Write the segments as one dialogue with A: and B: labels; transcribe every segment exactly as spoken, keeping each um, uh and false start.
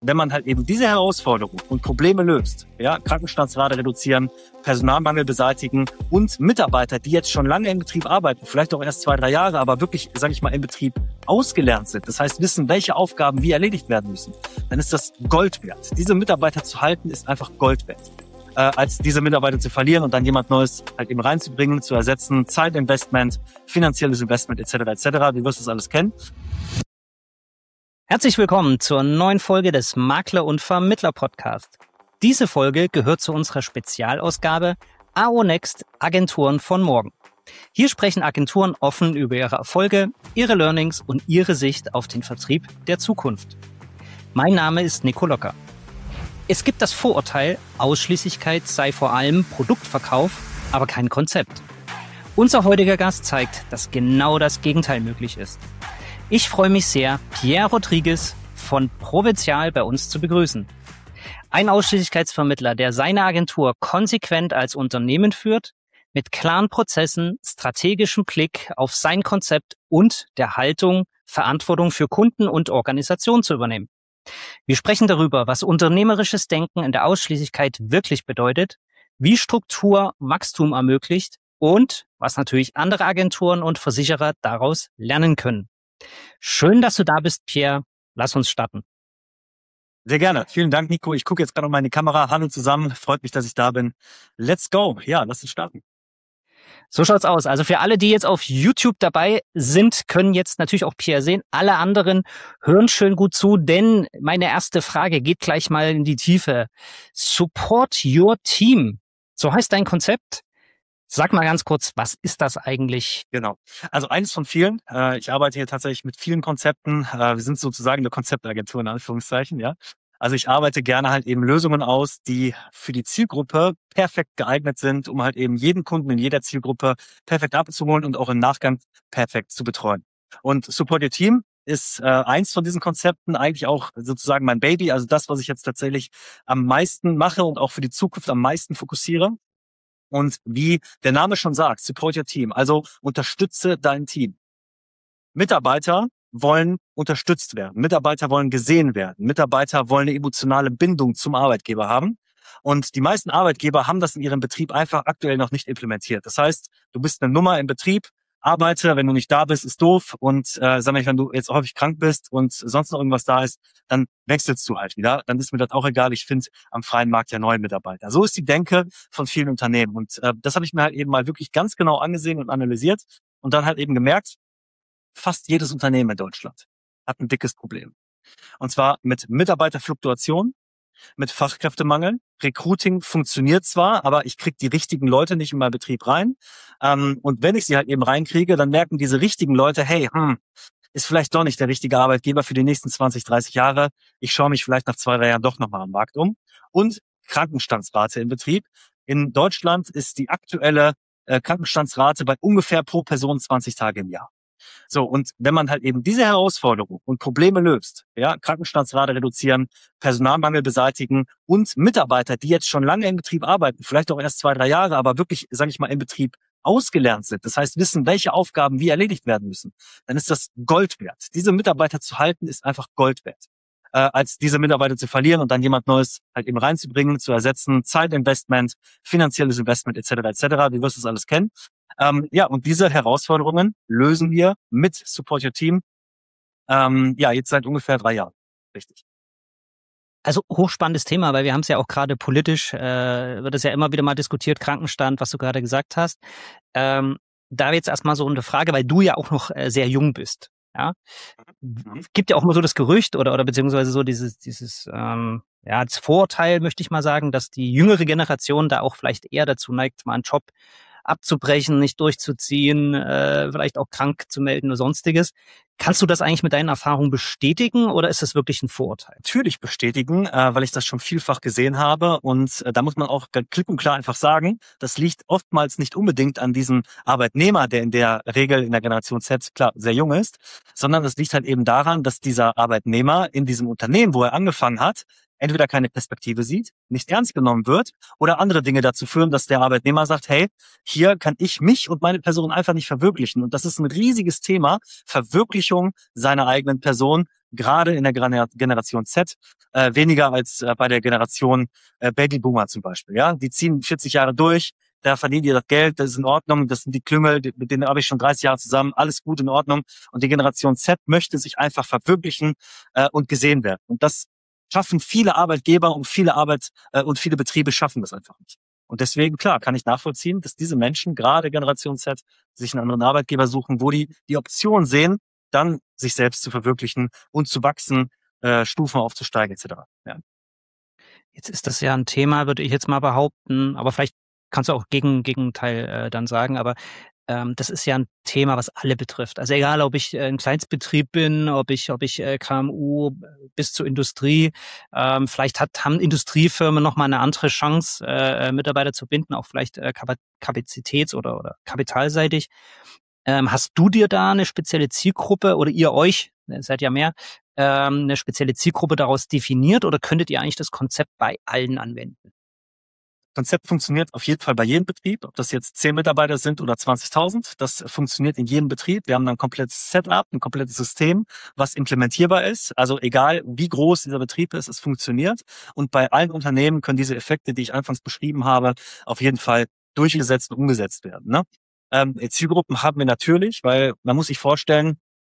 A: wenn man halt eben diese Herausforderungen und Probleme löst, ja, Krankenstandsrate reduzieren, Personalmangel beseitigen und Mitarbeiter, die jetzt schon lange im Betrieb arbeiten, vielleicht auch erst zwei, drei Jahre, aber wirklich, sage ich mal, im Betrieb ausgelernt sind, das heißt wissen, welche Aufgaben wie erledigt werden müssen, dann ist das Gold wert. Diese Mitarbeiter zu halten, ist einfach Gold wert. Äh, als diese Mitarbeiter zu verlieren und dann jemand Neues halt eben reinzubringen, zu ersetzen, Zeitinvestment, finanzielles Investment et cetera et cetera. Du wirst das alles kennen.
B: Herzlich willkommen zur neuen Folge des Makler- und Vermittler-Podcast. Diese Folge gehört zu unserer Spezialausgabe A O Next Agenturen von morgen. Hier sprechen Agenturen offen über ihre Erfolge, ihre Learnings und ihre Sicht auf den Vertrieb der Zukunft. Mein Name ist Nico Locker. Es gibt das Vorurteil, Ausschließlichkeit sei vor allem Produktverkauf, aber kein Konzept. Unser heutiger Gast zeigt, dass genau das Gegenteil möglich ist. Ich freue mich sehr, Pierre Rodriguez von Provinzial bei uns zu begrüßen. Ein Ausschließlichkeitsvermittler, der seine Agentur konsequent als Unternehmen führt, mit klaren Prozessen, strategischem Blick auf sein Konzept und der Haltung, Verantwortung für Kunden und Organisation zu übernehmen. Wir sprechen darüber, was unternehmerisches Denken in der Ausschließlichkeit wirklich bedeutet, wie Struktur Wachstum ermöglicht und was natürlich andere Agenturen und Versicherer daraus lernen können. Schön, dass du da bist, Pierre. Lass uns starten.
A: Sehr gerne. Vielen Dank, Nico. Ich gucke jetzt gerade auf meine Kamera. Hallo zusammen. Freut mich, dass ich da bin. Let's go. Ja, lass uns starten.
B: So schaut's aus. Also für alle, die jetzt auf YouTube dabei sind, können jetzt natürlich auch Pierre sehen. Alle anderen hören schön gut zu, denn meine erste Frage geht gleich mal in die Tiefe. Support your team. So heißt dein Konzept. Sag mal ganz kurz, was ist das eigentlich?
A: Genau. Also eines von vielen. Äh, ich arbeite hier tatsächlich mit vielen Konzepten. Äh, wir sind sozusagen eine Konzeptagentur in Anführungszeichen, ja. Also ich arbeite gerne halt eben Lösungen aus, die für die Zielgruppe perfekt geeignet sind, um halt eben jeden Kunden in jeder Zielgruppe perfekt abzuholen und auch im Nachgang perfekt zu betreuen. Und Support Your Team ist äh, eins von diesen Konzepten, eigentlich auch sozusagen mein Baby, also das, was ich jetzt tatsächlich am meisten mache und auch für die Zukunft am meisten fokussiere. Und wie der Name schon sagt, Support Your Team, also unterstütze dein Team. Mitarbeiter wollen unterstützt werden. Mitarbeiter wollen gesehen werden. Mitarbeiter wollen eine emotionale Bindung zum Arbeitgeber haben. Und die meisten Arbeitgeber haben das in ihrem Betrieb einfach aktuell noch nicht implementiert. Das heißt, du bist eine Nummer im Betrieb, arbeite, wenn du nicht da bist, ist doof. Und äh, sag mal, wenn du jetzt häufig krank bist und sonst noch irgendwas da ist, dann wechselst du halt wieder. Dann ist mir das auch egal. Ich finde am freien Markt ja neue Mitarbeiter. So ist die Denke von vielen Unternehmen. Und äh, das habe ich mir halt eben mal wirklich ganz genau angesehen und analysiert und dann halt eben gemerkt, fast jedes Unternehmen in Deutschland hat ein dickes Problem. Und zwar mit Mitarbeiterfluktuation, mit Fachkräftemangel. Recruiting funktioniert zwar, aber ich kriege die richtigen Leute nicht in meinen Betrieb rein. Ähm, und wenn ich sie halt eben reinkriege, dann merken diese richtigen Leute, hey, hm, ist vielleicht doch nicht der richtige Arbeitgeber für die nächsten zwanzig, dreißig Jahre. Ich schaue mich vielleicht nach zwei, drei Jahren doch nochmal am Markt um. Und Krankenstandsrate im Betrieb. In Deutschland ist die aktuelle äh, Krankenstandsrate bei ungefähr pro Person zwanzig Tage im Jahr. So, und wenn man halt eben diese Herausforderungen und Probleme löst, ja, Krankenstandsrate reduzieren, Personalmangel beseitigen und Mitarbeiter, die jetzt schon lange im Betrieb arbeiten, vielleicht auch erst zwei, drei Jahre, aber wirklich, sage ich mal, im Betrieb ausgelernt sind, das heißt wissen, welche Aufgaben wie erledigt werden müssen, dann ist das Gold wert. Diese Mitarbeiter zu halten, ist einfach Gold wert. Äh, als diese Mitarbeiter zu verlieren und dann jemand Neues halt eben reinzubringen, zu ersetzen, Zeitinvestment, finanzielles Investment et cetera et cetera. Du wirst das alles kennen. Ähm, ja, und diese Herausforderungen lösen wir mit Support Your Team, ähm, ja, jetzt seit ungefähr drei Jahren. Richtig.
B: Also hochspannendes Thema, weil wir haben es ja auch gerade politisch, äh, wird es ja immer wieder mal diskutiert, Krankenstand, was du gerade gesagt hast. Ähm, da jetzt erstmal so eine Frage, weil du ja auch noch äh, sehr jung bist. Ja,
A: Mhm.
B: gibt ja auch mal so das Gerücht oder oder beziehungsweise so dieses dieses ähm, ja das Vorurteil, möchte ich mal sagen, dass die jüngere Generation da auch vielleicht eher dazu neigt, mal einen Job abzubrechen, nicht durchzuziehen, äh, vielleicht auch krank zu melden oder sonstiges. Kannst du das eigentlich mit deinen Erfahrungen bestätigen oder ist das wirklich ein Vorurteil?
A: Natürlich bestätigen, äh, weil ich das schon vielfach gesehen habe und äh, da muss man auch klipp und klar einfach sagen, das liegt oftmals nicht unbedingt an diesem Arbeitnehmer, der in der Regel in der Generation Z, klar, sehr jung ist, sondern es liegt halt eben daran, dass dieser Arbeitnehmer in diesem Unternehmen, wo er angefangen hat, entweder keine Perspektive sieht, nicht ernst genommen wird oder andere Dinge dazu führen, dass der Arbeitnehmer sagt, hey, hier kann ich mich und meine Person einfach nicht verwirklichen. Und das ist ein riesiges Thema, Verwirklichung seiner eigenen Person gerade in der Generation Z, äh, weniger als äh, bei der Generation äh, Babyboomer zum Beispiel. Ja, die ziehen vierzig Jahre durch, da verdienen die das Geld, das ist in Ordnung, das sind die Klüngel, die, mit denen habe ich schon dreißig Jahre zusammen, alles gut in Ordnung. Und die Generation Z möchte sich einfach verwirklichen äh, und gesehen werden. Und das schaffen viele Arbeitgeber und viele Arbeit äh, und viele Betriebe schaffen das einfach nicht. Und deswegen, klar, kann ich nachvollziehen, dass diese Menschen, gerade Generation Z, sich einen anderen Arbeitgeber suchen, wo die die Option sehen, dann sich selbst zu verwirklichen und zu wachsen, äh, Stufen aufzusteigen et cetera. Ja.
B: Jetzt ist das ja ein Thema, würde ich jetzt mal behaupten, aber vielleicht kannst du auch gegen Gegenteil äh, dann sagen, aber ähm, das ist ja ein Thema, was alle betrifft. Also egal, ob ich äh, ein Kleinstbetrieb bin, ob ich ob ich äh, K M U bis zur Industrie, ähm, vielleicht hat haben Industriefirmen noch mal eine andere Chance, äh, Mitarbeiter zu binden, auch vielleicht äh, kapazitäts- oder oder kapitalseitig. Ähm, hast du dir da eine spezielle Zielgruppe oder ihr euch, ihr seid ja mehr, ähm, eine spezielle Zielgruppe daraus definiert oder könntet ihr eigentlich das Konzept bei allen anwenden?
A: Konzept funktioniert auf jeden Fall bei jedem Betrieb, ob das jetzt zehn Mitarbeiter sind oder zwanzigtausend. Das funktioniert in jedem Betrieb. Wir haben ein komplettes Setup, ein komplettes System, was implementierbar ist. Also egal, wie groß dieser Betrieb ist, es funktioniert. Und bei allen Unternehmen können diese Effekte, die ich anfangs beschrieben habe, auf jeden Fall durchgesetzt und umgesetzt werden. Ne? Ähm, Zielgruppen haben wir natürlich, weil man muss sich vorstellen,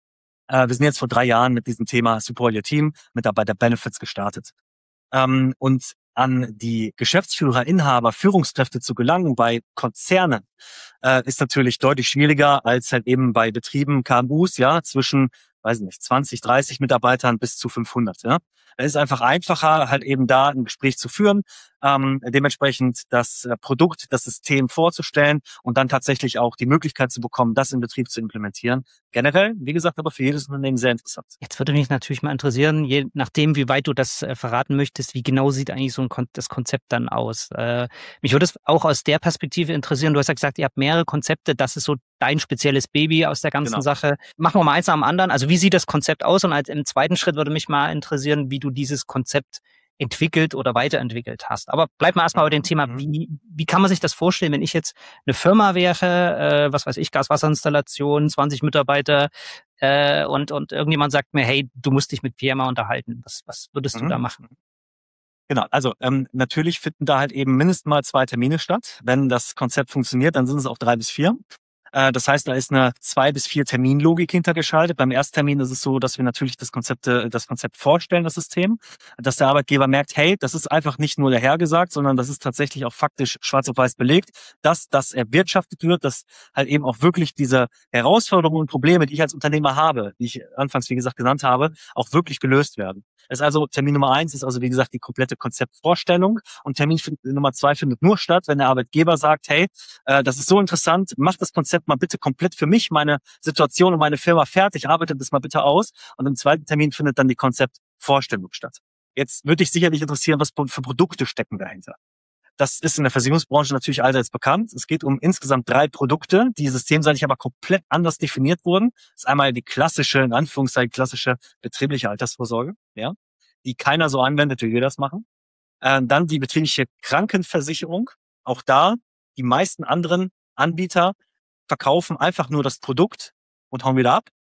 A: äh, wir sind jetzt vor drei Jahren mit diesem Thema Support Your Team, Mitarbeiter Benefits gestartet. Ähm, und an die Geschäftsführer, Inhaber, Führungskräfte zu gelangen bei Konzernen, äh, ist natürlich deutlich schwieriger als halt eben bei Betrieben, K M Us, ja, zwischen, weiß nicht, zwanzig, dreißig Mitarbeitern bis zu fünfhundert, ja. Es ist einfach einfacher, halt eben da ein Gespräch zu führen, ähm, dementsprechend das Produkt, das System vorzustellen und dann tatsächlich auch die Möglichkeit zu bekommen, das im Betrieb zu implementieren. Generell, wie gesagt, aber für jedes Unternehmen sehr interessant.
B: Jetzt würde mich natürlich mal interessieren, je nachdem, wie weit du das äh, verraten möchtest, wie genau sieht eigentlich so ein Kon- das Konzept dann aus? Äh, mich würde es auch aus der Perspektive interessieren. Du hast ja gesagt, ihr habt mehrere Konzepte. Das ist so dein spezielles Baby aus der ganzen
A: Genau.
B: Sache. Machen wir mal eins nach dem anderen. Also wie sieht das Konzept aus? Und als, im zweiten Schritt würde mich mal interessieren, wie du dieses Konzept entwickelt oder weiterentwickelt hast. Aber bleib mal erstmal bei dem Thema,
A: Mhm.
B: wie, wie kann man sich das vorstellen, wenn ich jetzt eine Firma wäre, äh, was weiß ich, Gaswasserinstallation, zwanzig Mitarbeiter, äh, und, und irgendjemand sagt mir, hey, du musst dich mit P M A unterhalten. Was, was würdest du
A: Mhm.
B: da machen?
A: Genau, also ähm, natürlich finden da halt eben mindestens mal zwei Termine statt. Wenn das Konzept funktioniert, dann sind es auch drei bis vier. Äh, das heißt, da ist eine zwei bis vier Terminlogik hintergeschaltet. Beim Ersttermin ist es so, dass wir natürlich das Konzept, das Konzept vorstellen, das System, dass der Arbeitgeber merkt, hey, das ist einfach nicht nur dahergesagt, sondern das ist tatsächlich auch faktisch schwarz auf weiß belegt, dass das erwirtschaftet wird, dass halt eben auch wirklich diese Herausforderungen und Probleme, die ich als Unternehmer habe, die ich anfangs, wie gesagt, genannt habe, auch wirklich gelöst werden. Das ist also Termin Nummer eins ist also, wie gesagt, die komplette Konzeptvorstellung und Termin Nummer zwei findet nur statt, wenn der Arbeitgeber sagt, hey, äh, das ist so interessant, mach das Konzept mal bitte komplett für mich, meine Situation und meine Firma fertig, arbeite das mal bitte aus. Und im zweiten Termin findet dann die Konzeptvorstellung statt. Jetzt würde dich sicherlich interessieren, was für Produkte stecken dahinter. Das ist in der Versicherungsbranche natürlich allseits bekannt. Es geht um insgesamt drei Produkte, die systemseitig aber komplett anders definiert wurden. Das ist einmal die klassische, in Anführungszeichen klassische betriebliche Altersvorsorge, ja, die keiner so anwendet, wie wir das machen. Äh, dann die betriebliche Krankenversicherung. Auch da, die meisten anderen Anbieter verkaufen einfach nur das Produkt und hauen wieder ab.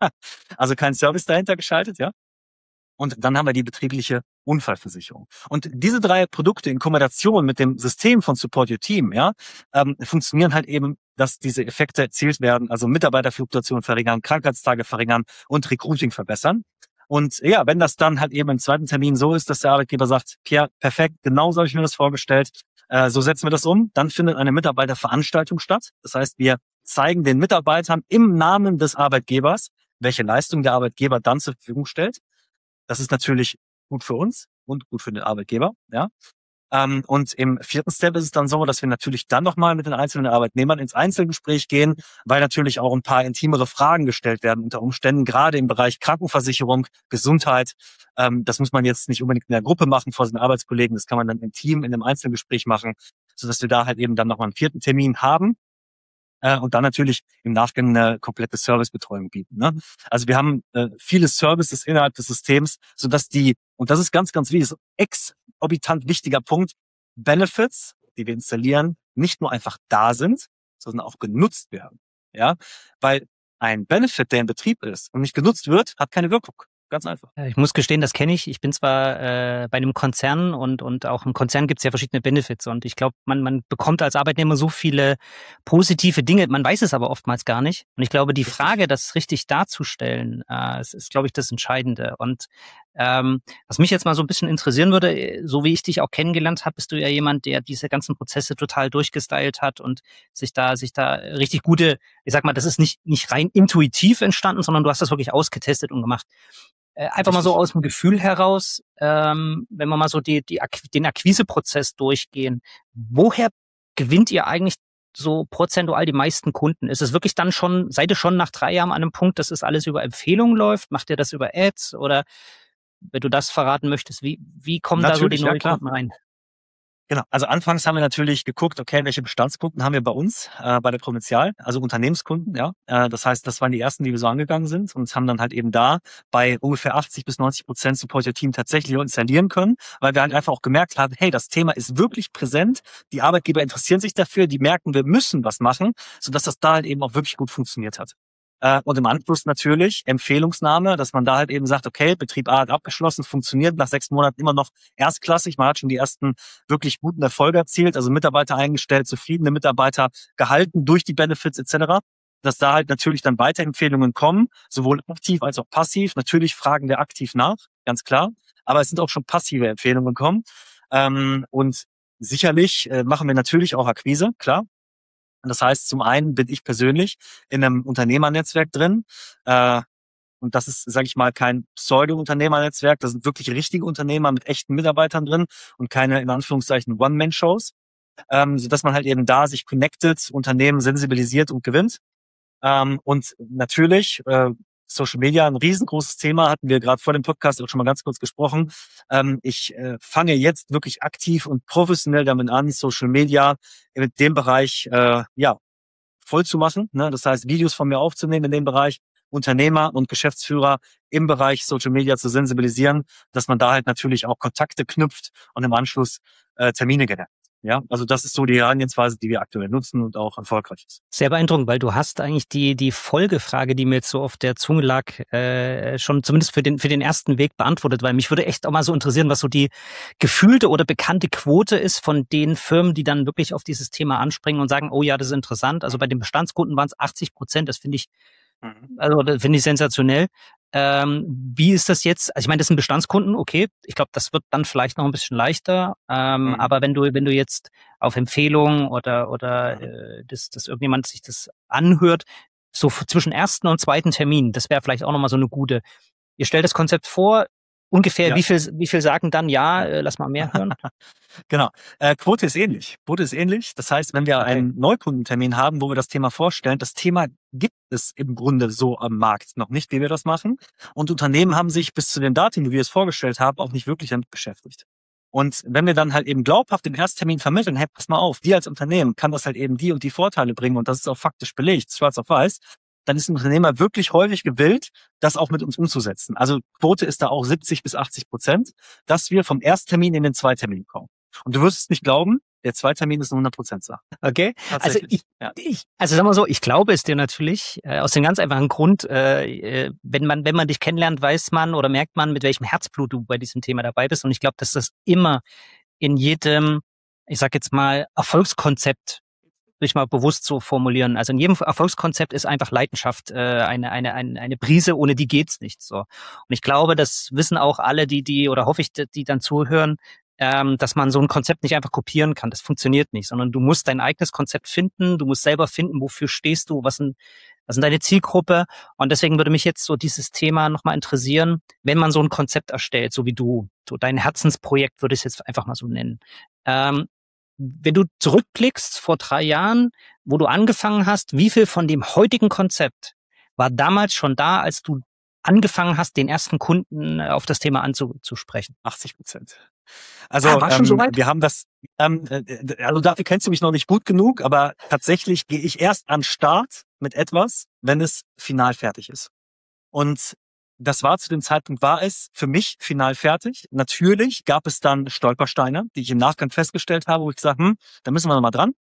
A: Also kein Service dahinter geschaltet, ja. Und dann haben wir die betriebliche Unfallversicherung. Und diese drei Produkte in Kombination mit dem System von Support Your Team, ja, ähm, funktionieren halt eben, dass diese Effekte erzielt werden, also Mitarbeiterfluktuation verringern, Krankheitstage verringern und Recruiting verbessern. Und ja, wenn das dann halt eben im zweiten Termin so ist, dass der Arbeitgeber sagt, Pierre, perfekt, genau so habe ich mir das vorgestellt, äh, so setzen wir das um, dann findet eine Mitarbeiterveranstaltung statt. Das heißt, wir zeigen den Mitarbeitern im Namen des Arbeitgebers, welche Leistung der Arbeitgeber dann zur Verfügung stellt. Das ist natürlich gut für uns und gut für den Arbeitgeber, ja. Ähm, und im vierten Step ist es dann so, dass wir natürlich dann nochmal mit den einzelnen Arbeitnehmern ins Einzelgespräch gehen, weil natürlich auch ein paar intimere Fragen gestellt werden unter Umständen, gerade im Bereich Krankenversicherung, Gesundheit. Ähm, das muss man jetzt nicht unbedingt in der Gruppe machen vor seinen Arbeitskollegen, das kann man dann im Team, in einem Einzelgespräch machen, sodass wir da halt eben dann nochmal einen vierten Termin haben. Äh, und dann natürlich im Nachgang eine komplette Servicebetreuung bieten. Ne? Also wir haben äh, viele Services innerhalb des Systems, sodass die, und das ist ganz, ganz wichtig, exorbitant wichtiger Punkt, Benefits, die wir installieren, nicht nur einfach da sind, sondern auch genutzt werden. Ja, weil ein Benefit, der in Betrieb ist und nicht genutzt wird, hat keine Wirkung. Ganz einfach.
B: Ich muss gestehen, das kenne ich. Ich bin zwar äh, bei einem Konzern und und auch im Konzern gibt es ja verschiedene Benefits und ich glaube, man man bekommt als Arbeitnehmer so viele positive Dinge, man weiß es aber oftmals gar nicht. Und ich glaube, die
A: Richtig.
B: Frage, das richtig darzustellen, äh, ist, ist glaube ich, das Entscheidende. Und ähm, was mich jetzt mal so ein bisschen interessieren würde, so wie ich dich auch kennengelernt habe, bist du ja jemand, der diese ganzen Prozesse total durchgestylt hat und sich da sich da richtig gute, ich sag mal, das ist nicht nicht rein intuitiv entstanden, sondern du hast das wirklich ausgetestet und gemacht. Äh, einfach mal so
A: Richtig.
B: aus dem Gefühl heraus, ähm, wenn wir mal so die, die Ak- den Akquiseprozess durchgehen, woher gewinnt ihr eigentlich so prozentual die meisten Kunden? Ist es wirklich dann schon, seid ihr schon nach drei Jahren an einem Punkt, dass es alles über Empfehlungen läuft? Macht ihr das über Ads? Oder wenn du das verraten möchtest, wie, wie kommen da so die
A: Natürlich, ja
B: neuen
A: klar.
B: Kunden rein?
A: Genau. Also anfangs haben wir natürlich geguckt, okay, welche Bestandskunden haben wir bei uns, äh, bei der Provinzial, also Unternehmenskunden, ja. Äh, das heißt, das waren die ersten, die wir so angegangen sind und haben dann halt eben da bei ungefähr achtzig bis neunzig Prozent Support Your Team tatsächlich installieren können, weil wir halt einfach auch gemerkt haben, hey, das Thema ist wirklich präsent, die Arbeitgeber interessieren sich dafür, die merken, wir müssen was machen, sodass das da halt eben auch wirklich gut funktioniert hat. Äh, und im Anschluss natürlich Empfehlungsnahme, dass man da halt eben sagt, okay, Betrieb A hat abgeschlossen, funktioniert nach sechs Monaten immer noch erstklassig. Man hat schon die ersten wirklich guten Erfolge erzielt, also Mitarbeiter eingestellt, zufriedene Mitarbeiter gehalten durch die Benefits et cetera. Dass da halt natürlich dann Weiterempfehlungen kommen, sowohl aktiv als auch passiv. Natürlich fragen wir aktiv nach, ganz klar. Aber es sind auch schon passive Empfehlungen gekommen. Ähm, und sicherlich äh, machen wir natürlich auch Akquise, klar. Das heißt, zum einen bin ich persönlich in einem Unternehmernetzwerk drin. Äh, und das ist, sage ich mal, kein Pseudo-Unternehmernetzwerk. Das sind wirklich richtige Unternehmer mit echten Mitarbeitern drin und keine, in Anführungszeichen, One-Man-Shows. Ähm, sodass man halt eben da sich connectet, Unternehmen sensibilisiert und gewinnt. Ähm, und natürlich, äh, Social Media, ein riesengroßes Thema, hatten wir gerade vor dem Podcast auch schon mal ganz kurz gesprochen. Ähm, ich äh, fange jetzt wirklich aktiv und professionell damit an, Social Media mit dem Bereich äh, ja voll zu machen. Ne? Das heißt, Videos von mir aufzunehmen in dem Bereich, Unternehmer und Geschäftsführer im Bereich Social Media zu sensibilisieren, dass man da halt natürlich auch Kontakte knüpft und im Anschluss äh, Termine generiert. Ja, also das ist so die Herangehensweise, die wir aktuell nutzen und auch erfolgreich ist.
B: Sehr beeindruckend, weil du hast eigentlich die die Folgefrage, die mir jetzt so auf der Zunge lag, äh, schon zumindest für den für den ersten Weg beantwortet, weil mich würde echt auch mal so interessieren, was so die gefühlte oder bekannte Quote ist von den Firmen, die dann wirklich auf dieses Thema anspringen und sagen, oh ja, das ist interessant. Also bei den Bestandskunden waren es achtzig Prozent, das finde ich,
A: Mhm.
B: also das finde ich sensationell. Ähm, wie ist das jetzt? Also ich meine, das sind Bestandskunden, okay. Ich glaube, das wird dann vielleicht noch ein bisschen leichter. Ähm,
A: Mhm.
B: aber wenn du, wenn du jetzt auf Empfehlung oder oder
A: Mhm.
B: äh, dass, dass irgendjemand sich das anhört, so f- zwischen ersten und zweiten Termin, das wäre vielleicht auch nochmal so eine gute. Ihr stellt das Konzept vor, ungefähr
A: Ja.
B: wie viel, wie viel sagen dann ja, äh, lass mal mehr hören?
A: Genau. Äh, Quote ist ähnlich. Quote ist ähnlich. Das heißt, wenn wir
B: Okay.
A: einen Neukundentermin haben, wo wir das Thema vorstellen, das Thema gibt es im Grunde so am Markt noch nicht, wie wir das machen. Und Unternehmen haben sich bis zu dem Datum, wie wir es vorgestellt haben, auch nicht wirklich damit beschäftigt. Und wenn wir dann halt eben glaubhaft im Ersttermin vermitteln, hey, pass mal auf, dir als Unternehmen kann das halt eben die und die Vorteile bringen und das ist auch faktisch belegt, schwarz auf weiß, dann ist ein Unternehmer wirklich häufig gewillt, das auch mit uns umzusetzen. Also Quote ist da auch siebzig bis achtzig Prozent, dass wir vom Ersttermin in den Zweitermin kommen. Und du wirst es nicht glauben, der Zweitermin ist eine hundert Prozent Sache.
B: Okay. Also
A: Tatsächlich.
B: ich,
A: Ja.
B: ich, also sagen wir so, ich glaube es dir natürlich, äh, aus dem ganz einfachen Grund, äh, äh, wenn man, wenn man dich kennenlernt, weiß man oder merkt man, mit welchem Herzblut du bei diesem Thema dabei bist. Und ich glaube, dass das immer in jedem, ich sag jetzt mal, Erfolgskonzept, will ich mal bewusst so formulieren. Also in jedem Erfolgskonzept ist einfach Leidenschaft äh, eine, eine, eine, eine Prise, ohne die geht's nicht so. Und ich glaube, das wissen auch alle, die, die, oder hoffe ich, die, die dann zuhören, ähm, dass man so ein Konzept nicht einfach kopieren kann. Das funktioniert nicht, sondern du musst dein eigenes Konzept finden, du musst selber finden, wofür stehst du, was sind, was sind deine Zielgruppe. Und deswegen würde mich jetzt so dieses Thema nochmal interessieren, wenn man so ein Konzept erstellt, so wie du, so dein Herzensprojekt würde ich es jetzt einfach mal so nennen. Ähm, wenn du zurückblickst vor drei Jahren, wo du angefangen hast, wie viel von dem heutigen Konzept war damals schon da, als du angefangen hast, den ersten Kunden auf das Thema anzusprechen?
A: achtzig Prozent. Also
B: Ah, war schon
A: ähm,
B: soweit?
A: wir haben das, ähm, äh, also dafür kennst du mich noch nicht gut genug, aber tatsächlich gehe ich erst an Start mit etwas, wenn es final fertig ist. Und das war zu dem Zeitpunkt, war es für mich final fertig. Natürlich gab es dann Stolpersteine, die ich im Nachgang festgestellt habe, wo ich gesagt habe, hm, da müssen wir nochmal dran.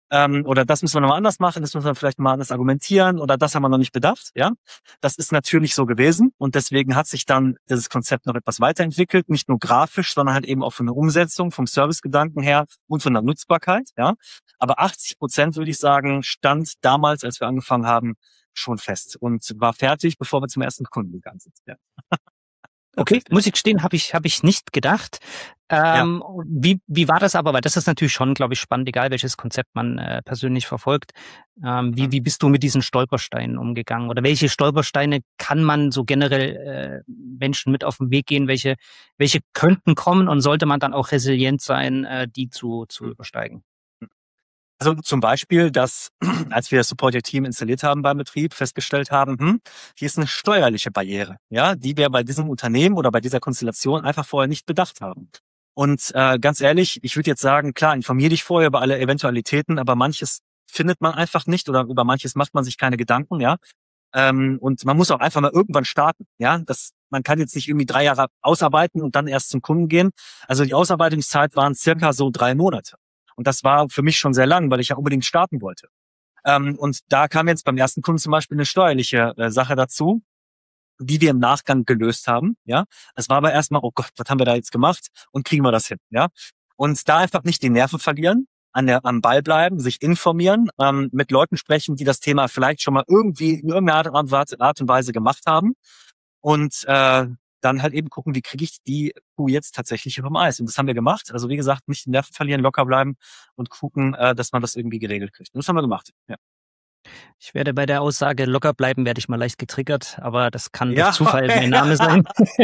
A: ähm, oder das müssen wir nochmal anders machen, das müssen wir vielleicht mal anders argumentieren oder das haben wir noch nicht bedacht. Ja, das ist natürlich so gewesen und deswegen hat sich dann dieses Konzept noch etwas weiterentwickelt, nicht nur grafisch, sondern halt eben auch von der Umsetzung, vom Servicegedanken her und von der Nutzbarkeit. Ja, aber achtzig Prozent würde ich sagen stand damals, als wir angefangen haben, schon fest und war fertig, bevor wir zum ersten Kunden gegangen sind. Ja.
B: Okay, muss ich gestehen, habe ich habe ich nicht gedacht. Ähm, ja. Wie wie war das aber? Weil das ist natürlich schon, glaube ich, spannend, egal welches Konzept man äh, persönlich verfolgt. Ähm, wie wie bist du mit diesen Stolpersteinen umgegangen? Oder welche Stolpersteine kann man so generell äh, Menschen mit auf den Weg gehen? Welche welche könnten kommen und sollte man dann auch resilient sein, äh, die zu zu übersteigen?
A: Also zum Beispiel, dass als wir das Support-Team installiert haben beim Betrieb, festgestellt haben, hm, hier ist eine steuerliche Barriere, ja, die wir bei diesem Unternehmen oder bei dieser Konstellation einfach vorher nicht bedacht haben. Und äh, ganz ehrlich, ich würde jetzt sagen, klar, informier dich vorher über alle Eventualitäten, aber manches findet man einfach nicht oder über manches macht man sich keine Gedanken, ja. Ähm, und man muss auch einfach mal irgendwann starten, ja. Das, man kann jetzt nicht irgendwie drei Jahre ausarbeiten und dann erst zum Kunden gehen. Also die Ausarbeitungszeit waren circa so drei Monate. Und das war für mich schon sehr lang, weil ich ja unbedingt starten wollte. Ähm, und da kam jetzt beim ersten Kunden zum Beispiel eine steuerliche äh, Sache dazu, die wir im Nachgang gelöst haben. Ja, es war aber erstmal, oh Gott, was haben wir da jetzt gemacht und kriegen wir das hin? Ja, und da einfach nicht die Nerven verlieren, an der am Ball bleiben, sich informieren, ähm, mit Leuten sprechen, die das Thema vielleicht schon mal irgendwie in irgendeiner Art, Art und Weise gemacht haben und äh, dann halt eben gucken, wie kriege ich die Kuh jetzt tatsächlich vom Eis. Und das haben wir gemacht. Also wie gesagt, nicht die Nerven verlieren, locker bleiben und gucken, äh, dass man das irgendwie geregelt kriegt. Und das haben wir gemacht. Ja.
B: Ich werde bei der Aussage locker bleiben, werde ich mal leicht getriggert, aber das kann
A: ja,
B: durch Zufall mein Name sein.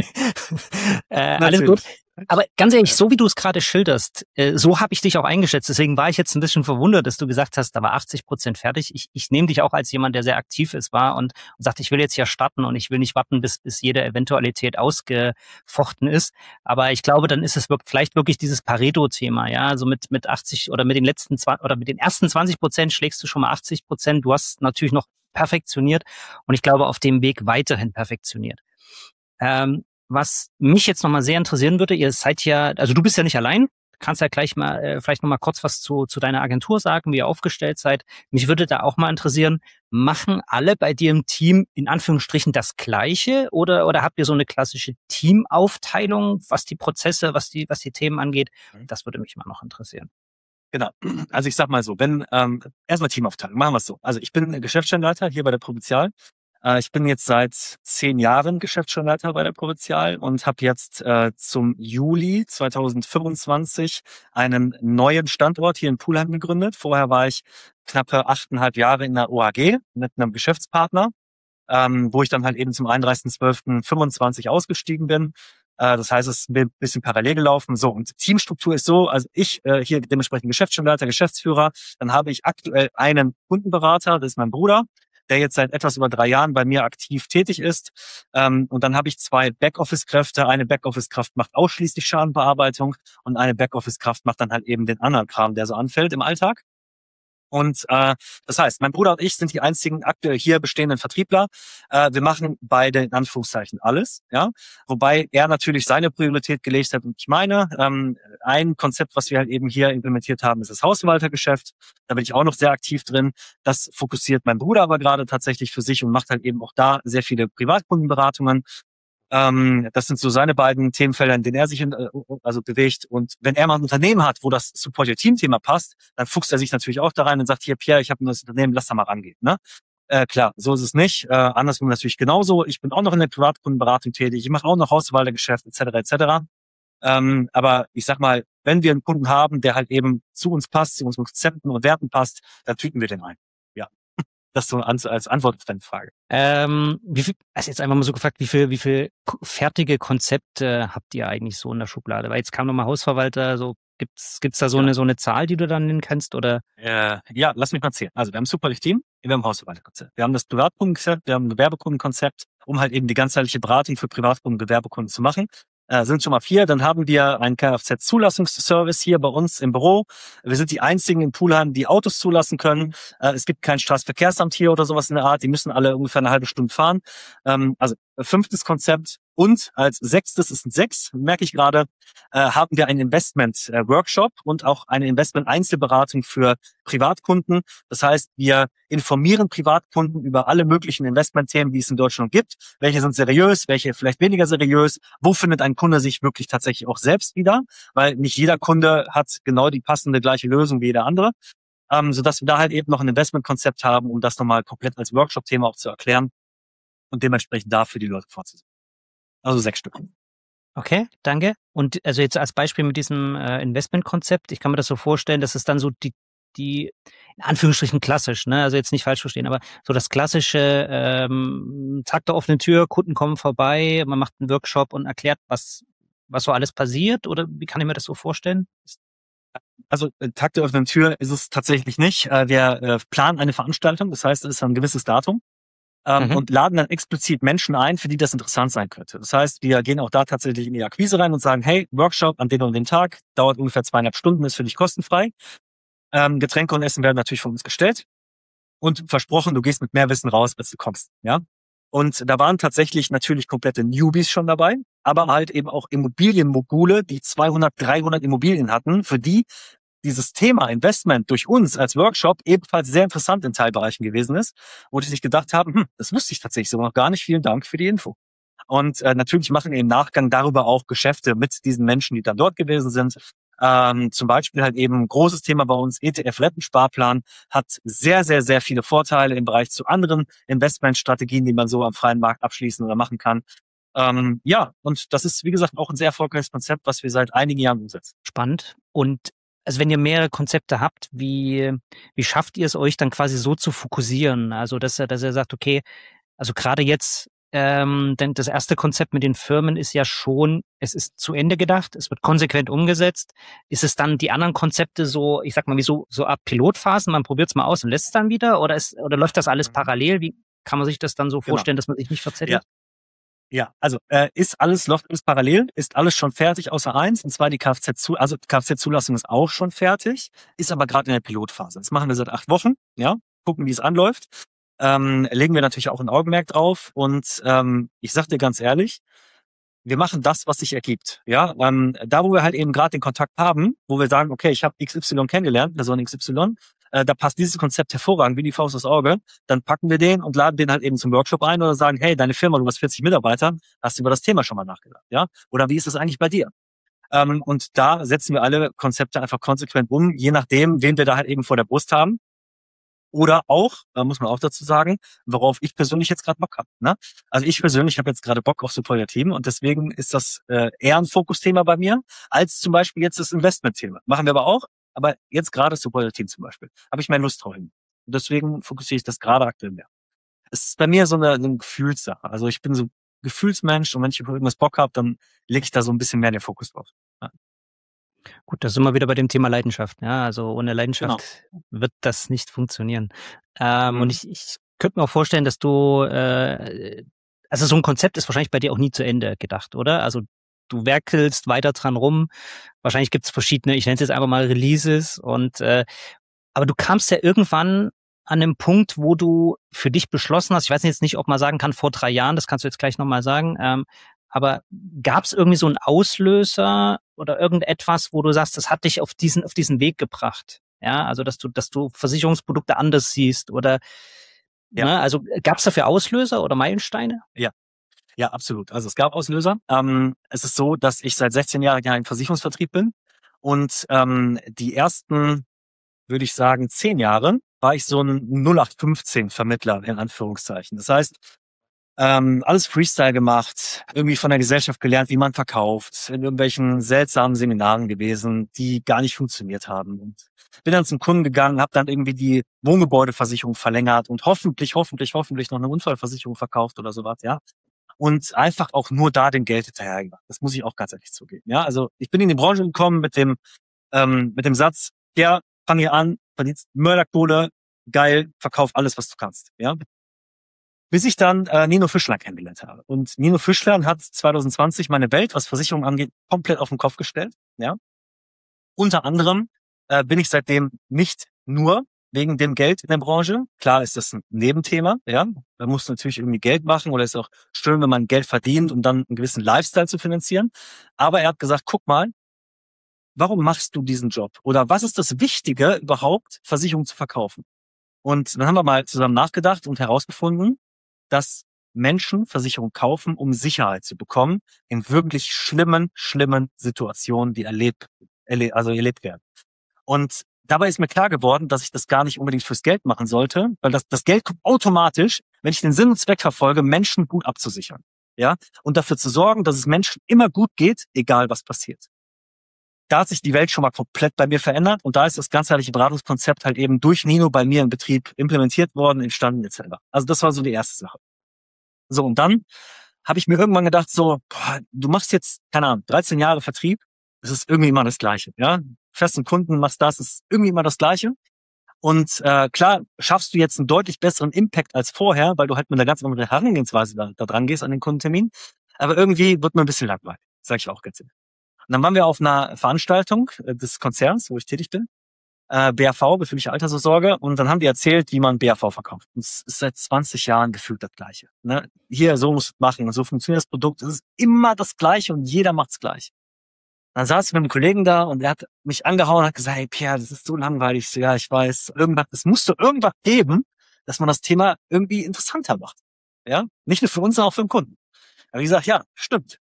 B: äh, alles gut. Aber ganz ehrlich, so wie du es gerade schilderst, äh, so habe ich dich auch eingeschätzt. Deswegen war ich jetzt ein bisschen verwundert, dass du gesagt hast, da war achtzig Prozent fertig. Ich, ich nehme dich auch als jemand, der sehr aktiv ist, war und, und sagt, ich will jetzt ja starten und ich will nicht warten, bis, bis jede Eventualität ausgefochten ist. Aber ich glaube, dann ist es wirklich, vielleicht wirklich dieses Pareto-Thema, ja. Also mit, mit achtzig oder mit den letzten zwanzig oder mit den ersten zwanzig Prozent schlägst du schon mal achtzig Prozent. Du hast natürlich noch perfektioniert und ich glaube, auf dem Weg weiterhin perfektioniert. Ähm, Was mich jetzt nochmal sehr interessieren würde, ihr seid ja, also du bist ja nicht allein, kannst ja gleich mal äh, vielleicht nochmal kurz was zu, zu deiner Agentur sagen, wie ihr aufgestellt seid. Mich würde da auch mal interessieren, machen alle bei dir im Team in Anführungsstrichen das Gleiche oder oder habt ihr so eine klassische Teamaufteilung, was die Prozesse, was die was die Themen angeht? Das würde mich mal noch interessieren.
A: Genau. Also ich sag mal so, wenn ähm, erstmal Teamaufteilung, machen wir es so. Also ich bin Geschäftsstellenleiter hier bei der Provinzial. Ich bin jetzt seit zehn Jahren Geschäftsstellenleiter bei der Provinzial und habe jetzt äh, zum Juli zweitausendfünfundzwanzig einen neuen Standort hier in Pulheim gegründet. Vorher war ich knappe achteinhalb Jahre in der O A G mit einem Geschäftspartner, ähm, wo ich dann halt eben zum einunddreißigsten zwölften fünfundzwanzig ausgestiegen bin. Äh, das heißt, es ist ein bisschen parallel gelaufen. So, und Teamstruktur ist so, also ich äh, hier dementsprechend Geschäftsstellenleiter, Geschäftsführer, dann habe ich aktuell einen Kundenberater, das ist mein Bruder, der jetzt seit etwas über drei Jahren bei mir aktiv tätig ist. Ähm, und dann habe ich zwei Backoffice-Kräfte. Eine Backoffice-Kraft macht ausschließlich Schadenbearbeitung und eine Backoffice-Kraft macht dann halt eben den anderen Kram, der so anfällt im Alltag. Und äh, das heißt, mein Bruder und ich sind die einzigen aktuell hier bestehenden Vertriebler. Äh, wir machen beide in Anführungszeichen alles, ja. Wobei er natürlich seine Priorität gelegt hat und ich meine. Ähm, ein Konzept, was wir halt eben hier implementiert haben, ist das Hausverwaltergeschäft. Da bin ich auch noch sehr aktiv drin. Das fokussiert mein Bruder aber gerade tatsächlich für sich und macht halt eben auch da sehr viele Privatkundenberatungen. Ähm, das sind so seine beiden Themenfelder, in denen er sich in, äh, also bewegt. Und wenn er mal ein Unternehmen hat, wo das Support-Your-Team-Thema passt, dann fuchst er sich natürlich auch da rein und sagt, hier Pierre, ich habe ein neues Unternehmen, lass da mal rangehen. Ne? Äh, klar, so ist es nicht. Äh, andersrum natürlich genauso. Ich bin auch noch in der Privatkundenberatung tätig. Ich mache auch noch Hausverwaltergeschäft et cetera et cetera. Ähm, aber ich sag mal, wenn wir einen Kunden haben, der halt eben zu uns passt, zu unseren Konzepten und Werten passt, dann tüten wir den ein. Ja. Das so als Antwort auf deine Frage.
B: Ähm, wie viel, also jetzt einfach mal so gefragt, wie viel, wie viel fertige Konzepte habt ihr eigentlich so in der Schublade? Weil jetzt kam nochmal Hausverwalter, so gibt's, gibt's da so ja. eine, so eine Zahl, die du dann nennen kannst, oder?
A: Äh, ja, lass mich mal zählen. Also, wir haben ein super Team, wir haben ein Hausverwalterkonzept. Wir haben das Privatkundenkonzept, wir haben ein Gewerbekundenkonzept, um halt eben die ganzheitliche Beratung für Privatkunden und Gewerbekunden zu machen. Äh, sind schon mal vier. Dann haben wir einen Kfz-Zulassungsservice hier bei uns im Büro. Wir sind die einzigen in Pulheim, die Autos zulassen können. Äh, es gibt kein Straßenverkehrsamt hier oder sowas in der Art. Die müssen alle ungefähr eine halbe Stunde fahren. Ähm, also fünftes Konzept, Und als sechstes, es sind sechs, merke ich gerade, äh, haben wir einen Investment-Workshop und auch eine Investment-Einzelberatung für Privatkunden. Das heißt, wir informieren Privatkunden über alle möglichen Investmentthemen, die es in Deutschland gibt. Welche sind seriös, welche vielleicht weniger seriös? Wo findet ein Kunde sich wirklich tatsächlich auch selbst wieder? Weil nicht jeder Kunde hat genau die passende gleiche Lösung wie jeder andere. Ähm, sodass wir da halt eben noch ein Investmentkonzept haben, um das nochmal komplett als Workshop-Thema auch zu erklären und dementsprechend dafür die Leute vorzusehen. Also sechs Stück.
B: Okay, danke. Und also jetzt als Beispiel mit diesem äh, Investmentkonzept, ich kann mir das so vorstellen, dass es dann so die, die in Anführungsstrichen klassisch, ne, also jetzt nicht falsch verstehen, aber so das klassische ähm, Tag der offenen Tür, Kunden kommen vorbei, man macht einen Workshop und erklärt, was was so alles passiert, oder wie kann ich mir das so vorstellen?
A: Also äh, Tag der offenen Tür ist es tatsächlich nicht. Äh, wir äh, planen eine Veranstaltung, das heißt, es ist ein gewisses Datum. Ähm,
B: Mhm.
A: und laden dann explizit Menschen ein, für die das interessant sein könnte. Das heißt, wir gehen auch da tatsächlich in die Akquise rein und sagen, hey, Workshop an den und den Tag, dauert ungefähr zweieinhalb Stunden, ist für dich kostenfrei. Ähm, Getränke und Essen werden natürlich von uns gestellt und versprochen, du gehst mit mehr Wissen raus, als du kommst. Ja. Und da waren tatsächlich natürlich komplette Newbies schon dabei, aber halt eben auch Immobilienmogule, die zweihundert, dreihundert Immobilien hatten, für die dieses Thema Investment durch uns als Workshop ebenfalls sehr interessant in Teilbereichen gewesen ist, wo die sich gedacht haben, hm, das wusste ich tatsächlich so noch gar nicht, vielen Dank für die Info. Und äh, natürlich machen wir im Nachgang darüber auch Geschäfte mit diesen Menschen, die dann dort gewesen sind. Ähm, zum Beispiel halt eben ein großes Thema bei uns, E T F-Rettensparplan, hat sehr, sehr, sehr viele Vorteile im Bereich zu anderen Investmentstrategien, die man so am freien Markt abschließen oder machen kann. Ähm, ja, und das ist, wie gesagt, auch ein sehr erfolgreiches Konzept, was wir seit einigen Jahren umsetzen.
B: Spannend. Und also wenn ihr mehrere Konzepte habt, wie wie schafft ihr es euch dann quasi so zu fokussieren? Also dass er dass er sagt, okay, also gerade jetzt, ähm, denn das erste Konzept mit den Firmen ist ja schon, es ist zu Ende gedacht, es wird konsequent umgesetzt. Ist es dann die anderen Konzepte so, ich sag mal, wie so so Art Pilotphasen, man probiert es mal aus und lässt es dann wieder, oder ist oder läuft das alles parallel? Wie kann man sich das dann so
A: Genau.
B: vorstellen, dass man sich nicht verzettelt?
A: Ja. Ja, also äh, ist alles, läuft alles parallel, ist alles schon fertig, außer eins, und zwar die Kfz-Zulassung, also Kfz-Zulassung ist auch schon fertig, ist aber gerade in der Pilotphase. Das machen wir seit acht Wochen, ja, gucken, wie es anläuft. Ähm, legen wir natürlich auch ein Augenmerk drauf und ähm, ich sag dir ganz ehrlich, wir machen das, was sich ergibt. Ja, ähm, da wo wir halt eben gerade den Kontakt haben, wo wir sagen, okay, ich habe X Y kennengelernt, Person X Y, äh, da passt dieses Konzept hervorragend wie die Faust aufs Auge, dann packen wir den und laden den halt eben zum Workshop ein oder sagen, hey, deine Firma, du hast vierzig Mitarbeiter, hast du über das Thema schon mal nachgedacht, ja? Oder wie ist es eigentlich bei dir? Ähm, und da setzen wir alle Konzepte einfach konsequent um, je nachdem, wen wir da halt eben vor der Brust haben. Oder auch, da muss man auch dazu sagen, worauf ich persönlich jetzt gerade Bock habe. Ne? Also ich persönlich habe jetzt gerade Bock auf Superlativ und deswegen ist das äh, eher ein Fokusthema bei mir, als zum Beispiel jetzt das Investmentthema. Machen wir aber auch, aber jetzt gerade Superlativ zum Beispiel. Habe ich mehr Lust drauf hin. Und deswegen fokussiere ich das gerade aktuell mehr. Es ist bei mir so eine, so eine Gefühlssache. Also ich bin so ein Gefühlsmensch und wenn ich über irgendwas Bock habe, dann lege ich da so ein bisschen mehr den Fokus drauf. Ja.
B: Gut, da sind wir wieder bei dem Thema Leidenschaft. Ja, also ohne Leidenschaft
A: Genau.
B: wird das nicht funktionieren. Ähm,
A: Mhm.
B: Und ich, ich könnte mir auch vorstellen, dass du, äh, also so ein Konzept ist wahrscheinlich bei dir auch nie zu Ende gedacht, oder? Also du werkelst weiter dran rum. Wahrscheinlich gibt es verschiedene, ich nenne es jetzt einfach mal Releases. Und äh, aber du kamst ja irgendwann an einem Punkt, wo du für dich beschlossen hast, ich weiß jetzt nicht, ob man sagen kann, vor drei Jahren, das kannst du jetzt gleich nochmal sagen, ähm, aber gab es irgendwie so einen Auslöser oder irgendetwas, wo du sagst, das hat dich auf diesen auf diesen Weg gebracht? Ja, also dass du dass du Versicherungsprodukte anders siehst oder
A: Ja,
B: ne, also gab es dafür Auslöser oder Meilensteine?
A: ja. Ja, absolut. Also es gab Auslöser. Ähm, es ist so, dass ich seit sechzehn Jahren ja im Versicherungsvertrieb bin und ähm, die ersten, würde ich sagen, zehn Jahre war ich so ein null acht fünfzehn Vermittler in Anführungszeichen. Das heißt, ähm, alles Freestyle gemacht, irgendwie von der Gesellschaft gelernt, wie man verkauft, in irgendwelchen seltsamen Seminaren gewesen, die gar nicht funktioniert haben. Und bin dann zum Kunden gegangen, habe dann irgendwie die Wohngebäudeversicherung verlängert und hoffentlich, hoffentlich, hoffentlich noch eine Unfallversicherung verkauft oder sowas, ja. Und einfach auch nur da dem Geld hinterhergemacht. Das muss ich auch ganz ehrlich zugeben. Ja, also ich bin in die Branche gekommen mit dem ähm, mit dem Satz: Ja, fang hier an, verdienst Mörderkohle, geil, verkauf alles, was du kannst. Ja, bis ich dann äh, Nino Fischler kennengelernt habe. Und Nino Fischler hat zwanzig zwanzig meine Welt, was Versicherung angeht, komplett auf den Kopf gestellt. Ja, unter anderem äh, bin ich seitdem nicht nur wegen dem Geld in der Branche. Klar ist das ein Nebenthema, ja. Da musst du natürlich irgendwie Geld machen oder ist auch schön, wenn man Geld verdient, um dann einen gewissen Lifestyle zu finanzieren. Aber er hat gesagt, guck mal, warum machst du diesen Job? Oder was ist das Wichtige überhaupt, Versicherungen zu verkaufen? Und dann haben wir mal zusammen nachgedacht und herausgefunden, dass Menschen Versicherungen kaufen, um Sicherheit zu bekommen in wirklich schlimmen, schlimmen Situationen, die erlebt, erle- also erlebt werden. Und dabei ist mir klar geworden, dass ich das gar nicht unbedingt fürs Geld machen sollte, weil das, das Geld kommt automatisch, wenn ich den Sinn und Zweck verfolge, Menschen gut abzusichern. Ja, und dafür zu sorgen, dass es Menschen immer gut geht, egal was passiert. Da hat sich die Welt schon mal komplett bei mir verändert und da ist das ganzheitliche Beratungskonzept halt eben durch Nino bei mir im Betrieb implementiert worden, entstanden et cetera. Also das war so die erste Sache. So, und dann habe ich mir irgendwann gedacht, so, boah, du machst jetzt, keine Ahnung, dreizehn Jahre Vertrieb, es ist irgendwie immer das Gleiche, ja. Festen Kunden, machst das, ist irgendwie immer das Gleiche. Und äh, klar, schaffst du jetzt einen deutlich besseren Impact als vorher, weil du halt mit einer ganz anderen Herangehensweise da, da dran gehst an den Kundentermin. Aber irgendwie wird mir ein bisschen langweilig, sage ich auch ganz ehrlich. Und dann waren wir auf einer Veranstaltung äh, des Konzerns, wo ich tätig bin, äh, B A V, betriebliche Altersvorsorge, und dann haben die erzählt, wie man B A V verkauft. Und es ist seit zwanzig Jahren gefühlt das Gleiche. Ne? Hier, so musst du es machen, so funktioniert das Produkt. Es ist immer das Gleiche und jeder macht's gleich. Dann saß ich mit einem Kollegen da und er hat mich angehauen und hat gesagt, hey Pierre, das ist so langweilig. Ich so, ja, ich weiß, irgendwas, es muss doch irgendwas geben, dass man das Thema irgendwie interessanter macht. Ja, nicht nur für uns, sondern auch für den Kunden. Aber ich gesagt, ja, stimmt.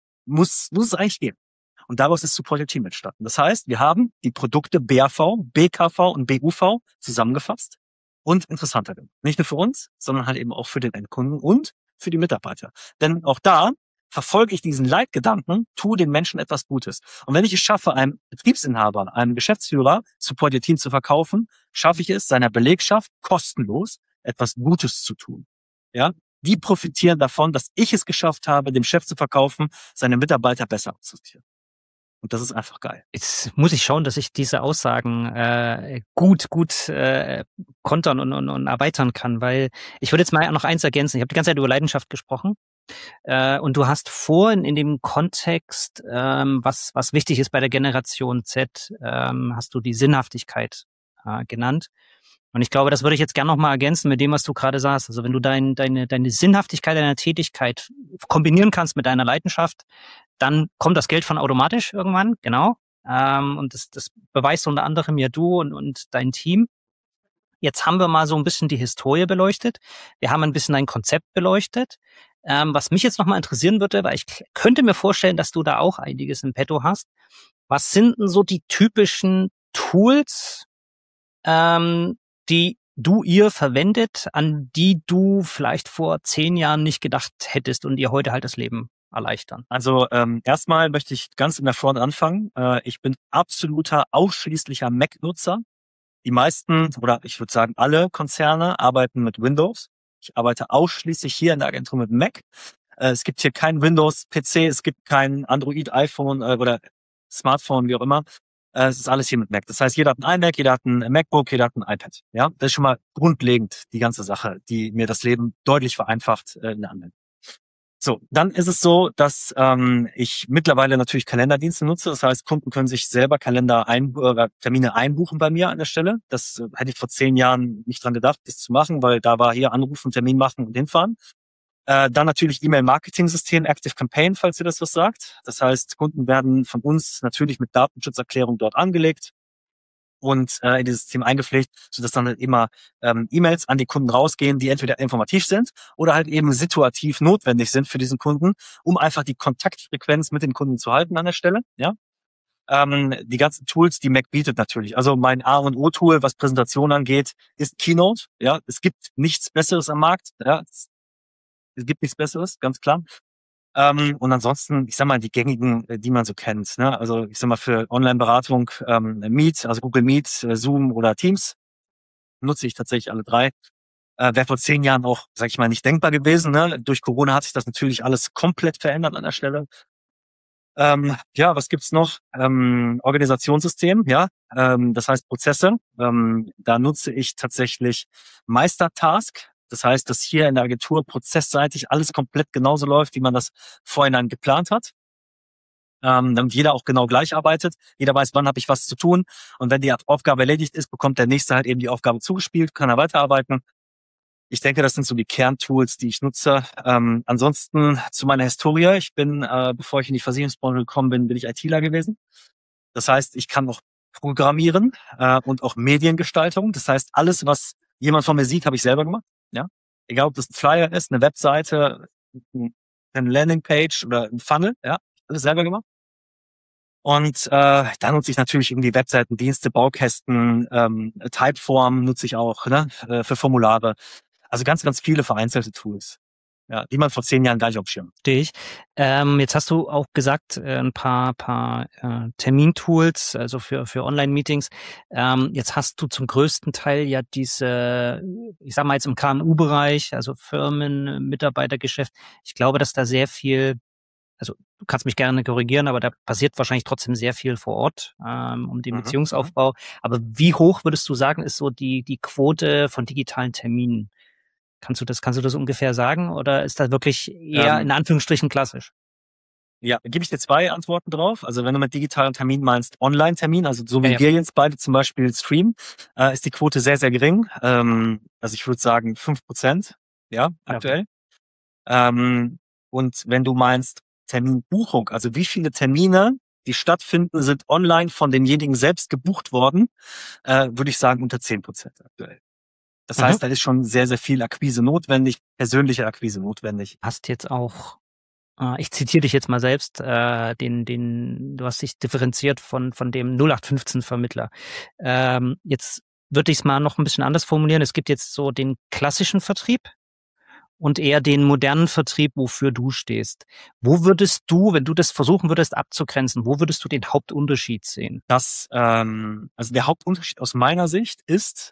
A: Muss, muss es eigentlich geben. Und daraus ist Supported Team entstanden. Das heißt, wir haben die Produkte B A V, B K V und B U V zusammengefasst und interessanter gemacht. Nicht nur für uns, sondern halt eben auch für den Endkunden und für die Mitarbeiter. Denn auch da verfolge ich diesen Leitgedanken, tue den Menschen etwas Gutes. Und wenn ich es schaffe, einem Betriebsinhaber, einem Geschäftsführer Supported Team zu verkaufen, schaffe ich es, seiner Belegschaft kostenlos etwas Gutes zu tun. Ja, die profitieren davon, dass ich es geschafft habe, dem Chef zu verkaufen, seine Mitarbeiter besser abzusichern. Und das ist einfach geil.
B: Jetzt muss ich schauen, dass ich diese Aussagen äh, gut, gut äh, kontern und, und, und erweitern kann, weil ich würde jetzt mal noch eins ergänzen. Ich habe die ganze Zeit über Leidenschaft gesprochen äh, und du hast vorhin in dem Kontext, ähm, was was wichtig ist bei der Generation Z, ähm, hast du die Sinnhaftigkeit äh, genannt. Und ich glaube, das würde ich jetzt gerne noch mal ergänzen mit dem, was du gerade sagst. Also wenn du dein, deine, deine Sinnhaftigkeit deiner Tätigkeit kombinieren kannst mit deiner Leidenschaft, dann kommt das Geld von automatisch irgendwann, genau. Ähm, und das, das beweist unter anderem ja du und, und dein Team. Jetzt haben wir mal so ein bisschen die Historie beleuchtet. Wir haben ein bisschen dein Konzept beleuchtet. Ähm, was mich jetzt noch mal interessieren würde, weil ich könnte mir vorstellen, dass du da auch einiges im Petto hast. Was sind denn so die typischen Tools, ähm, die du ihr verwendet, an die du vielleicht vor zehn Jahren nicht gedacht hättest und ihr heute halt das Leben erleichtern?
A: Also ähm, erstmal möchte ich ganz in der Front anfangen. Äh, ich bin absoluter, ausschließlicher Mac-Nutzer. Die meisten, oder ich würde sagen alle Konzerne arbeiten mit Windows. Ich arbeite ausschließlich hier in der Agentur mit Mac. Äh, es gibt hier kein Windows-P C, es gibt kein Android-iPhone äh, oder Smartphone, wie auch immer. Äh, es ist alles hier mit Mac. Das heißt, jeder hat ein iMac, jeder hat ein MacBook, jeder hat ein iPad. Ja, das ist schon mal grundlegend die ganze Sache, die mir das Leben deutlich vereinfacht äh, in der Anwendung. So, dann ist es so, dass ähm, ich mittlerweile natürlich Kalenderdienste nutze. Das heißt, Kunden können sich selber Kalender ein, oder Termine einbuchen bei mir an der Stelle. Das äh, hätte ich vor zehn Jahren nicht dran gedacht, das zu machen, weil da war hier anrufen, Termin machen und hinfahren. Äh, dann natürlich E-Mail-Marketing-System, Active Campaign, falls ihr das was sagt. Das heißt, Kunden werden von uns natürlich mit Datenschutzerklärung dort angelegt und äh, in dieses System eingepflegt, sodass dann halt immer ähm, E-Mails an die Kunden rausgehen, die entweder informativ sind oder halt eben situativ notwendig sind für diesen Kunden, um einfach die Kontaktfrequenz mit den Kunden zu halten an der Stelle. Ja, ähm, die ganzen Tools, die Mac bietet natürlich. Also mein A und O-Tool, was Präsentation angeht, ist Keynote. Ja, es gibt nichts Besseres am Markt. Ja, es, es gibt nichts Besseres, ganz klar. Ähm, und ansonsten, ich sag mal, die gängigen, die man so kennt. Ne? Also ich sag mal, für Online-Beratung ähm, Meet, also Google Meet, äh, Zoom oder Teams, nutze ich tatsächlich alle drei. Äh, Wäre vor zehn Jahren auch, sag ich mal, nicht denkbar gewesen. Ne? Durch Corona hat sich das natürlich alles komplett verändert an der Stelle. Ähm, ja, was gibt's noch? Ähm, Organisationssystem, ja, ähm, das heißt Prozesse. Ähm, da nutze ich tatsächlich Meistertask. Das heißt, dass hier in der Agentur prozessseitig alles komplett genauso läuft, wie man das vorhin geplant hat. ähm, damit jeder auch genau gleich arbeitet. Jeder weiß, wann habe ich was zu tun. Und wenn die Aufgabe erledigt ist, bekommt der Nächste halt eben die Aufgabe zugespielt, kann er weiterarbeiten. Ich denke, das sind so die Kerntools, die ich nutze. Ähm, ansonsten zu meiner Historie. Ich bin, äh, bevor ich in die Versicherungsbranche gekommen bin, bin ich ITler gewesen. Das heißt, ich kann auch programmieren äh, und auch Mediengestaltung. Das heißt, alles, was jemand von mir sieht, habe ich selber gemacht. Ja, egal ob das ein Flyer ist, eine Webseite, eine Landingpage oder ein Funnel. Ja, alles selber gemacht. Und äh, da nutze ich natürlich irgendwie Webseiten, Dienste, Baukästen, ähm, Typeform nutze ich auch, ne, äh, für Formulare. Also ganz, ganz viele vereinzelte Tools, ja, die man vor zehn Jahren gar nicht auf dem Schirm.
B: Verstehe ich. Ähm, jetzt hast du auch gesagt, äh, ein paar, paar äh, Termintools, also für, für Online-Meetings. Ähm, jetzt hast du zum größten Teil ja diese, ich sag mal jetzt im K M U-Bereich, also Firmen, Mitarbeitergeschäft. Ich glaube, dass da sehr viel, also du kannst mich gerne korrigieren, aber da passiert wahrscheinlich trotzdem sehr viel vor Ort, ähm, um den
A: Mhm.
B: Beziehungsaufbau. Aber wie hoch würdest du sagen, ist so die, die Quote von digitalen Terminen? Kannst du das, kannst du das ungefähr sagen? Oder ist das wirklich eher in
A: Ähm,
B: Anführungsstrichen klassisch?
A: ja, gebe ich dir zwei Antworten drauf. Also wenn du mit digitalen Termin meinst, Online-Termin, also so wie
B: Ja, ja.
A: wir jetzt beide zum Beispiel streamen, äh, ist die Quote sehr, sehr gering. Ähm, also ich würde sagen fünf Prozent, ja, aktuell. Ähm, und wenn du meinst Terminbuchung, also wie viele Termine, die stattfinden, sind online von denjenigen selbst gebucht worden, äh, würde ich sagen unter zehn Prozent aktuell. Das
B: Mhm.
A: heißt, da ist schon sehr, sehr viel Akquise notwendig, persönliche Akquise notwendig.
B: Hast jetzt auch, äh, ich zitiere dich jetzt mal selbst, äh, den, den, du hast dich differenziert von, von dem null acht fünfzehn Vermittler. Ähm, jetzt würde ich es mal noch ein bisschen anders formulieren. Es gibt jetzt so den klassischen Vertrieb und eher den modernen Vertrieb, wofür du stehst. Wo würdest du, wenn du das versuchen würdest abzugrenzen, wo würdest du den Hauptunterschied sehen?
A: Das, ähm, also der Hauptunterschied aus meiner Sicht ist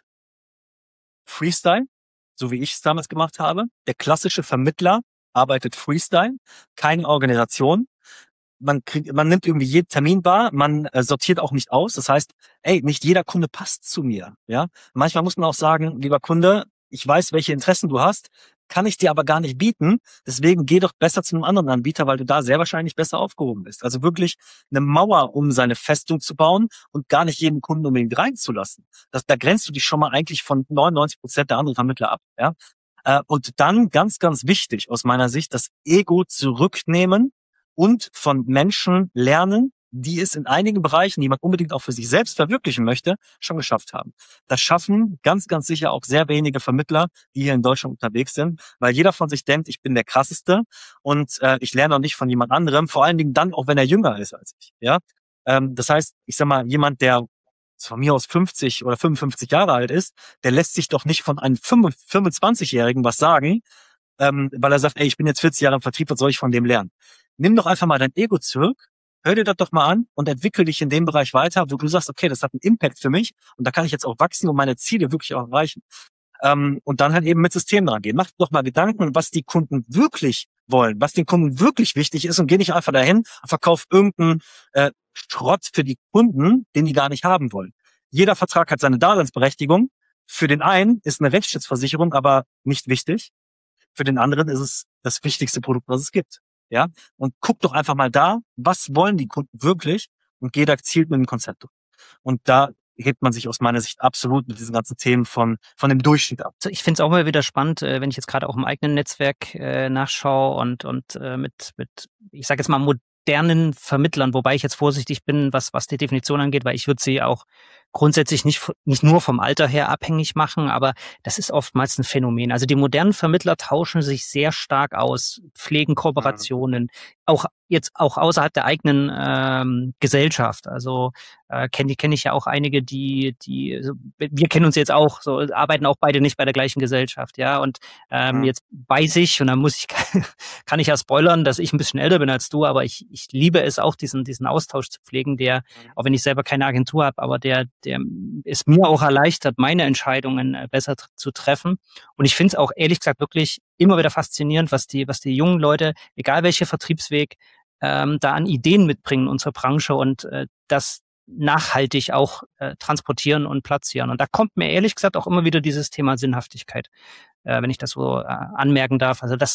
A: Freestyle, so wie ich es damals gemacht habe. Der klassische Vermittler arbeitet Freestyle, keine Organisation. Man kriegt, man nimmt irgendwie jeden Termin wahr, man äh, sortiert auch nicht aus. Das heißt, ey, nicht jeder Kunde passt zu mir. Ja, manchmal muss man auch sagen, lieber Kunde, ich weiß, welche Interessen du hast, kann ich dir aber gar nicht bieten. Deswegen geh doch besser zu einem anderen Anbieter, weil du da sehr wahrscheinlich besser aufgehoben bist. Also wirklich eine Mauer um seine Festung zu bauen und gar nicht jeden Kunden unbedingt reinzulassen. Das, da grenzt du dich schon mal eigentlich von neunundneunzig Prozent der anderen Vermittler ab. Ja, äh, und dann ganz, ganz wichtig aus meiner Sicht, das Ego zurücknehmen und von Menschen lernen, die es in einigen Bereichen, die man unbedingt auch für sich selbst verwirklichen möchte, schon geschafft haben. Das schaffen ganz, ganz sicher auch sehr wenige Vermittler, die hier in Deutschland unterwegs sind, weil jeder von sich denkt, ich bin der Krasseste und äh, ich lerne auch nicht von jemand anderem, vor allen Dingen dann auch, wenn er jünger ist als ich. Ja, ähm, das heißt, ich sag mal, jemand, der von mir aus fünfzig oder fünfundfünfzig Jahre alt ist, der lässt sich doch nicht von einem fünfundzwanzigjährigen was sagen, ähm, weil er sagt, ey, ich bin jetzt vierzig Jahre im Vertrieb, was soll ich von dem lernen? Nimm doch einfach mal dein Ego zurück, hör dir das doch mal an und entwickel dich in dem Bereich weiter, wo du sagst, okay, das hat einen Impact für mich und da kann ich jetzt auch wachsen und meine Ziele wirklich auch erreichen. Ähm, und dann halt eben mit Systemen dran gehen. Mach doch mal Gedanken, was die Kunden wirklich wollen, was den Kunden wirklich wichtig ist und geh nicht einfach dahin und verkauf irgendeinen äh, Schrott für die Kunden, den die gar nicht haben wollen. Jeder Vertrag hat seine Daseinsberechtigung. Für den einen ist eine Rechtsschutzversicherung aber nicht wichtig. Für den anderen ist es das wichtigste Produkt, was es gibt. Ja, und guck doch einfach mal da, was wollen die Kunden wirklich und geh da gezielt mit dem Konzept durch. Und da hebt man sich aus meiner Sicht absolut mit diesen ganzen Themen von von dem Durchschnitt ab.
B: Ich finde es auch immer wieder spannend, äh, wenn ich jetzt gerade auch im eigenen Netzwerk äh, nachschaue und und äh, mit mit ich sage jetzt mal modernen Vermittlern, wobei ich jetzt vorsichtig bin, was was die Definition angeht, weil ich würde sie auch grundsätzlich nicht nicht nur vom Alter her abhängig machen, aber das ist oftmals ein Phänomen. Also die modernen Vermittler tauschen sich sehr stark aus, pflegen Kooperationen, auch jetzt auch außerhalb der eigenen ähm, Gesellschaft. Also äh, kenne kenne ich ja auch einige, die die also, wir kennen uns jetzt auch, so arbeiten auch beide nicht bei der gleichen Gesellschaft, ja. Und ähm,
A: Mhm.
B: jetzt weiß ich und dann muss ich kann ich ja spoilern, dass ich ein bisschen älter bin als du, aber ich ich liebe es auch diesen diesen Austausch zu pflegen, der auch wenn ich selber keine Agentur habe, aber der der es mir auch erleichtert, meine Entscheidungen äh, besser tr- zu treffen. Und ich finde es auch ehrlich gesagt wirklich immer wieder faszinierend, was die was die jungen Leute, egal welcher Vertriebsweg, ähm, da an Ideen mitbringen in unserer Branche und äh, das nachhaltig auch äh, transportieren und platzieren. Und da kommt mir ehrlich gesagt auch immer wieder dieses Thema Sinnhaftigkeit, äh, wenn ich das so äh, anmerken darf. Also das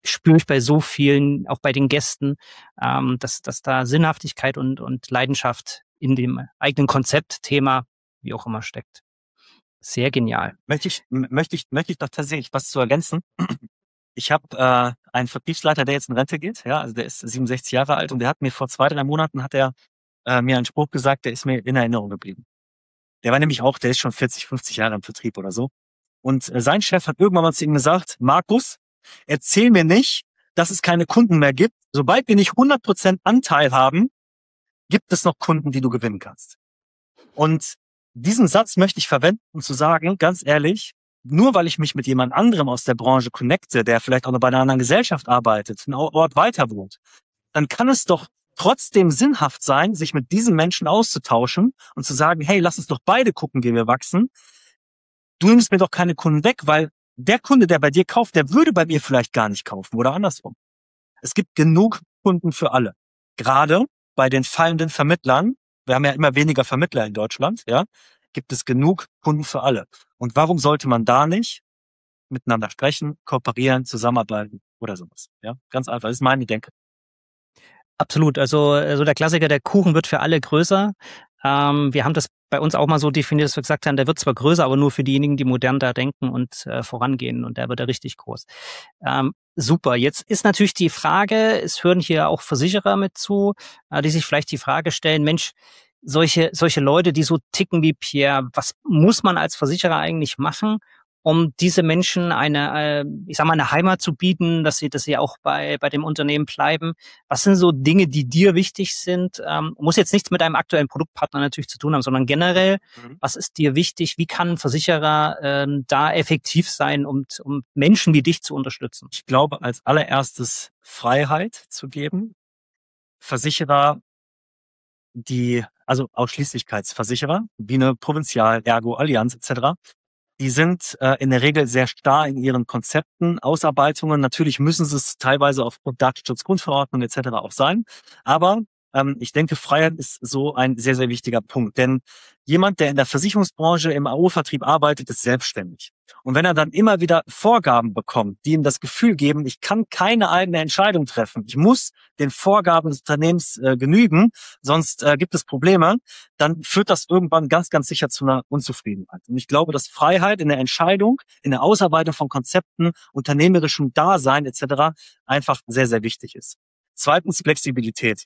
B: spüre ich bei so vielen, auch bei den Gästen, ähm, dass, dass da Sinnhaftigkeit und, und Leidenschaft in dem eigenen Konzept, Thema, wie auch immer steckt. Sehr genial.
A: Möchte ich, möchte ich, möchte ich noch tatsächlich was zu ergänzen. Ich habe äh, einen Vertriebsleiter, der jetzt in Rente geht, ja, also der ist siebenundsechzig Jahre alt und der hat mir vor zwei, drei Monaten hat er äh, mir einen Spruch gesagt, der ist mir in Erinnerung geblieben. Der war nämlich auch, der ist schon vierzig, fünfzig Jahre im Vertrieb oder so. Und äh, sein Chef hat irgendwann mal zu ihm gesagt, Markus, erzähl mir nicht, dass es keine Kunden mehr gibt. Sobald wir nicht hundert Prozent Anteil haben, gibt es noch Kunden, die du gewinnen kannst. Und diesen Satz möchte ich verwenden, um zu sagen, ganz ehrlich, nur weil ich mich mit jemand anderem aus der Branche connecte, der vielleicht auch noch bei einer anderen Gesellschaft arbeitet, einen Ort weiter wohnt, dann kann es doch trotzdem sinnhaft sein, sich mit diesen Menschen auszutauschen und zu sagen, hey, lass uns doch beide gucken, wie wir wachsen. Du nimmst mir doch keine Kunden weg, weil der Kunde, der bei dir kauft, der würde bei mir vielleicht gar nicht kaufen oder andersrum. Es gibt genug Kunden für alle. Gerade bei den fallenden Vermittlern, wir haben ja immer weniger Vermittler in Deutschland, ja, gibt es genug Kunden für alle. Und warum sollte man da nicht miteinander sprechen, kooperieren, zusammenarbeiten oder sowas? Ja, ganz einfach. Das ist meine Denke.
B: Absolut. Also, also der Klassiker, der Kuchen wird für alle größer. Ähm, wir haben das bei uns auch mal so definiert, dass wir gesagt haben, der wird zwar größer, aber nur für diejenigen, die modern da denken und äh, vorangehen. Und der wird ja richtig groß. Ähm, super. Jetzt ist natürlich die Frage, es hören hier auch Versicherer mit zu, äh, die sich vielleicht die Frage stellen, Mensch, solche, solche Leute, die so ticken wie Pierre, was muss man als Versicherer eigentlich machen, um diese Menschen eine, ich sag mal, eine Heimat zu bieten, dass sie, dass sie auch bei, bei dem Unternehmen bleiben? Was sind so Dinge, die dir wichtig sind? Ähm, muss jetzt nichts mit einem aktuellen Produktpartner natürlich zu tun haben, sondern generell, mhm. Was ist dir wichtig? Wie kann ein Versicherer ähm, da effektiv sein, um, um Menschen wie dich zu unterstützen?
A: Ich glaube, als allererstes Freiheit zu geben. Versicherer, die, also Ausschließlichkeitsversicherer, wie eine Provinzial, Ergo, Allianz et cetera, die sind äh, in der Regel sehr starr in ihren Konzepten, Ausarbeitungen. Natürlich müssen sie es teilweise aufgrund Datenschutzgrundverordnung et cetera auch sein. Aber ähm, ich denke, Freiheit ist so ein sehr, sehr wichtiger Punkt. Denn jemand, der in der Versicherungsbranche im A O-Vertrieb arbeitet, ist selbstständig. Und wenn er dann immer wieder Vorgaben bekommt, die ihm das Gefühl geben, ich kann keine eigene Entscheidung treffen, ich muss den Vorgaben des Unternehmens äh, genügen, sonst äh, gibt es Probleme, dann führt das irgendwann ganz, ganz sicher zu einer Unzufriedenheit. Und ich glaube, dass Freiheit in der Entscheidung, in der Ausarbeitung von Konzepten, unternehmerischem Dasein et cetera einfach sehr, sehr wichtig ist. Zweitens Flexibilität.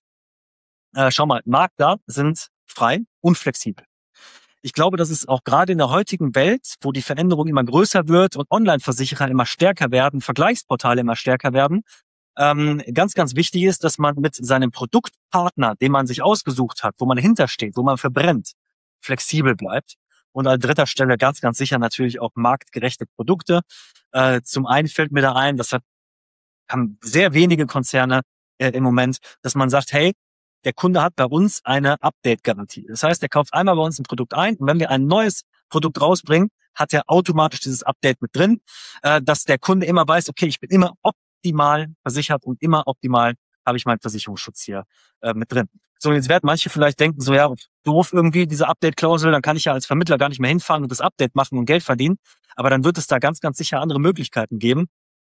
A: Äh, schau mal, Makler sind frei und flexibel. Ich glaube, dass es auch gerade in der heutigen Welt, wo die Veränderung immer größer wird und Online-Versicherer immer stärker werden, Vergleichsportale immer stärker werden, ähm, ganz, ganz wichtig ist, dass man mit seinem Produktpartner, den man sich ausgesucht hat, wo man hintersteht, wo man verbrennt, flexibel bleibt. Und an dritter Stelle ganz, ganz sicher natürlich auch marktgerechte Produkte. Äh, zum einen fällt mir da ein, das hat, haben sehr wenige Konzerne äh, im Moment, dass man sagt, hey, der Kunde hat bei uns eine Update-Garantie. Das heißt, er kauft einmal bei uns ein Produkt ein und wenn wir ein neues Produkt rausbringen, hat er automatisch dieses Update mit drin, äh, dass der Kunde immer weiß, okay, ich bin immer optimal versichert und immer optimal habe ich meinen Versicherungsschutz hier äh, mit drin. So, jetzt werden manche vielleicht denken, so ja, doof irgendwie, diese Update-Klausel, dann kann ich ja als Vermittler gar nicht mehr hinfahren und das Update machen und Geld verdienen. Aber dann wird es da ganz, ganz sicher andere Möglichkeiten geben,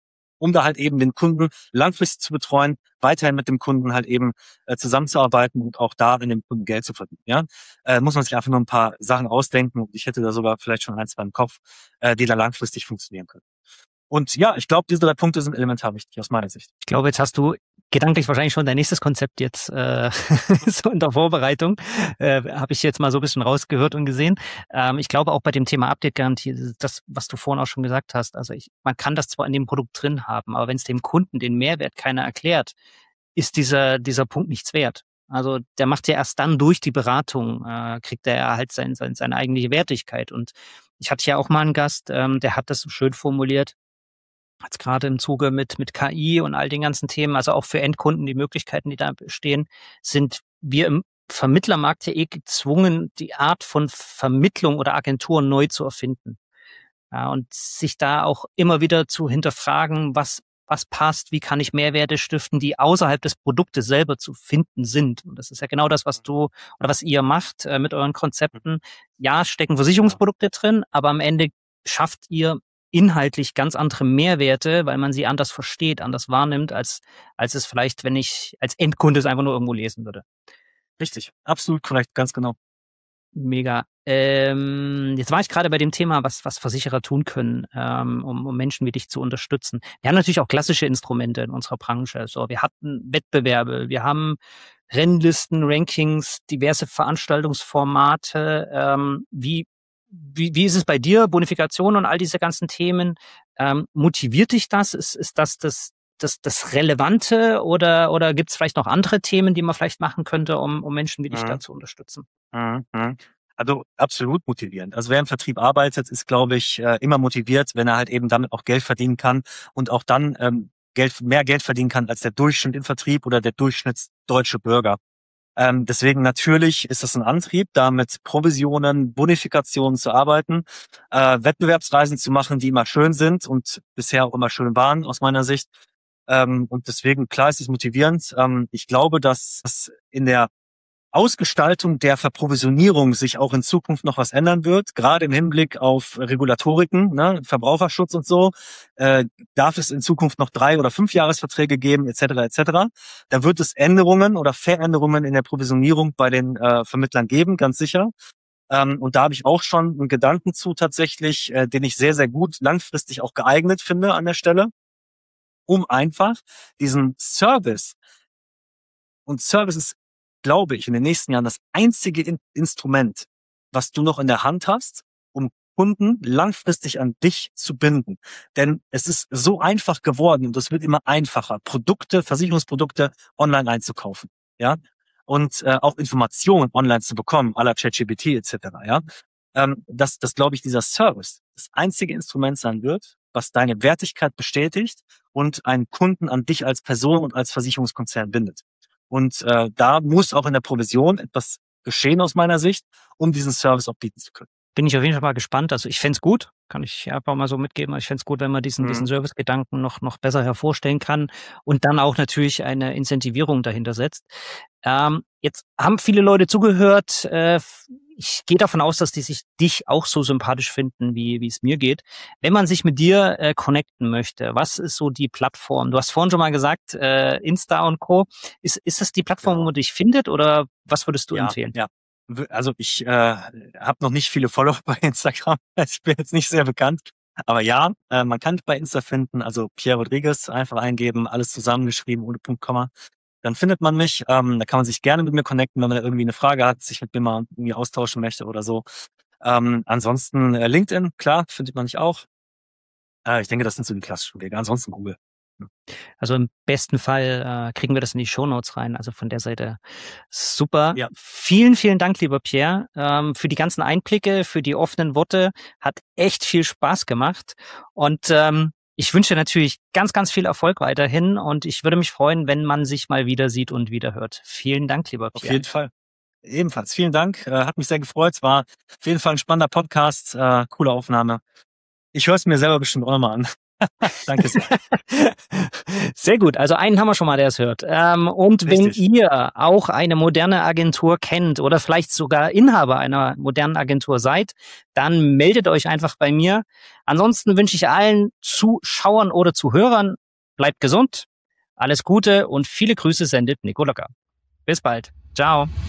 A: um da halt eben den Kunden langfristig zu betreuen, weiterhin mit dem Kunden halt eben äh, zusammenzuarbeiten und auch da in dem Kunden Geld zu verdienen. Ja, äh, muss man sich einfach nur ein paar Sachen ausdenken und ich hätte da sogar vielleicht schon ein, zwei im Kopf, äh, die da langfristig funktionieren können. Und ja, ich glaube, diese drei Punkte sind elementar wichtig aus meiner Sicht.
B: Ich glaube, jetzt hast du gedanklich wahrscheinlich schon dein nächstes Konzept jetzt äh, so in der Vorbereitung. Äh, habe ich jetzt mal so ein bisschen rausgehört und gesehen. Ähm, ich glaube auch bei dem Thema Update-Garantie, das, was du vorhin auch schon gesagt hast, also ich, man kann das zwar in dem Produkt drin haben, aber wenn es dem Kunden den Mehrwert keiner erklärt, ist dieser dieser Punkt nichts wert. Also der macht ja erst dann durch die Beratung, äh, kriegt er halt sein, sein, seine eigentliche Wertigkeit. Und ich hatte ja auch mal einen Gast, ähm, der hat das so schön formuliert, jetzt gerade im Zuge mit mit K I und all den ganzen Themen, also auch für Endkunden die Möglichkeiten, die da bestehen, sind wir im Vermittlermarkt ja eh gezwungen, die Art von Vermittlung oder Agentur neu zu erfinden. Ja, und sich da auch immer wieder zu hinterfragen, was was passt, wie kann ich Mehrwerte stiften, die außerhalb des Produktes selber zu finden sind. Und das ist ja genau das, was du oder was ihr macht äh, mit euren Konzepten. Ja, stecken Versicherungsprodukte drin, aber am Ende schafft ihr inhaltlich ganz andere Mehrwerte, weil man sie anders versteht, anders wahrnimmt, als, als es vielleicht, wenn ich als Endkunde es einfach nur irgendwo lesen würde.
A: Richtig, absolut korrekt, ganz genau.
B: Mega. Ähm, jetzt war ich gerade bei dem Thema, was, was Versicherer tun können, ähm, um, um Menschen wie dich zu unterstützen. Wir haben natürlich auch klassische Instrumente in unserer Branche. So, wir hatten Wettbewerbe, wir haben Rennlisten, Rankings, diverse Veranstaltungsformate. Ähm, wie, wie, wie ist es bei dir? Bonifikation und all diese ganzen Themen. Ähm, motiviert dich das? Ist, ist das das, das, das Relevante oder, oder gibt es vielleicht noch andere Themen, die man vielleicht machen könnte, um, um Menschen wie dich da
A: Mhm.
B: zu unterstützen?
A: Mhm. Mhm. Also absolut motivierend. Also wer im Vertrieb arbeitet, ist, glaube ich, äh, immer motiviert, wenn er halt eben damit auch Geld verdienen kann und auch dann ähm, Geld, mehr Geld verdienen kann als der Durchschnitt im Vertrieb oder der durchschnittsdeutsche Bürger. Ähm, deswegen natürlich ist das ein Antrieb, da mit Provisionen, Bonifikationen zu arbeiten, äh, Wettbewerbsreisen zu machen, die immer schön sind und bisher auch immer schön waren aus meiner Sicht. Ähm, und deswegen, klar, ist es motivierend. Ähm, ich glaube, dass es in der Ausgestaltung der Verprovisionierung sich auch in Zukunft noch was ändern wird, gerade im Hinblick auf Regulatoriken, ne, Verbraucherschutz und so, äh, darf es in Zukunft noch drei oder fünf Jahresverträge geben, et cetera et cetera. Da wird es Änderungen oder Veränderungen in der Provisionierung bei den äh, Vermittlern geben, ganz sicher. Ähm, und da habe ich auch schon einen Gedanken zu tatsächlich, äh, den ich sehr, sehr gut langfristig auch geeignet finde an der Stelle, um einfach diesen Service, und Service ist, glaube ich, in den nächsten Jahren das einzige In- Instrument, was du noch in der Hand hast, um Kunden langfristig an dich zu binden. Denn es ist so einfach geworden und es wird immer einfacher, Produkte, Versicherungsprodukte online einzukaufen. Ja, und äh, auch Informationen online zu bekommen, à la ChatGPT et cetera. Ja, ähm, dass, dass glaube ich, dieser Service das einzige Instrument sein wird, was deine Wertigkeit bestätigt und einen Kunden an dich als Person und als Versicherungskonzern bindet. Und äh, da muss auch in der Provision etwas geschehen aus meiner Sicht, um diesen Service auch bieten zu können.
B: Bin ich auf jeden Fall mal gespannt. Also ich fände es gut, kann ich einfach mal so mitgeben. Ich fände es gut, wenn man diesen, diesen
A: Mhm.
B: Servicegedanken noch, noch besser hervorstellen kann und dann auch natürlich eine Incentivierung dahinter setzt. Ähm, jetzt haben viele Leute zugehört. Äh, ich gehe davon aus, dass die sich dich auch so sympathisch finden, wie wie es mir geht. Wenn man sich mit dir äh, connecten möchte, was ist so die Plattform? Du hast vorhin schon mal gesagt, äh, Insta und Co. Ist, ist das die Plattform, wo
A: Genau.
B: man dich findet oder was würdest du
A: Ja,
B: empfehlen?
A: ja. W- Also ich äh, habe noch nicht viele Follower bei Instagram. Ich bin jetzt nicht sehr bekannt. Aber ja, äh, man kann mich bei Insta finden. Also Pierre Rodriguez einfach eingeben, alles zusammengeschrieben, ohne Punkt, Komma. Dann findet man mich. Ähm, da kann man sich gerne mit mir connecten, wenn man da irgendwie eine Frage hat, sich mit mir mal irgendwie austauschen möchte oder so. Ähm, ansonsten äh, LinkedIn, klar, findet man mich auch. Äh, ich denke, das sind so die klassischen Wege. Ansonsten Google. Ja.
B: Also im besten Fall äh, kriegen wir das in die Shownotes rein. Also von der Seite super.
A: Ja.
B: Vielen, vielen Dank, lieber Pierre, ähm, für die ganzen Einblicke, für die offenen Worte. Hat echt viel Spaß gemacht. Und ähm, ich wünsche natürlich ganz, ganz viel Erfolg weiterhin. Und ich würde mich freuen, wenn man sich mal wieder sieht und wieder hört. Vielen Dank, lieber
A: Auf
B: Pierre.
A: jeden Fall. Ebenfalls. Vielen Dank. Äh, hat mich sehr gefreut. Es war auf jeden Fall ein spannender Podcast. Äh, coole Aufnahme. Ich höre es mir selber bestimmt auch nochmal an. Danke sehr.
B: Sehr gut. Also einen haben wir schon mal, der es hört. Ähm, und
A: Richtig.
B: wenn ihr auch eine moderne Agentur kennt oder vielleicht sogar Inhaber einer modernen Agentur seid, dann meldet euch einfach bei mir. Ansonsten wünsche ich allen Zuschauern oder Zuhörern, bleibt gesund, alles Gute und viele Grüße sendet Nico Locker. Bis bald. Ciao.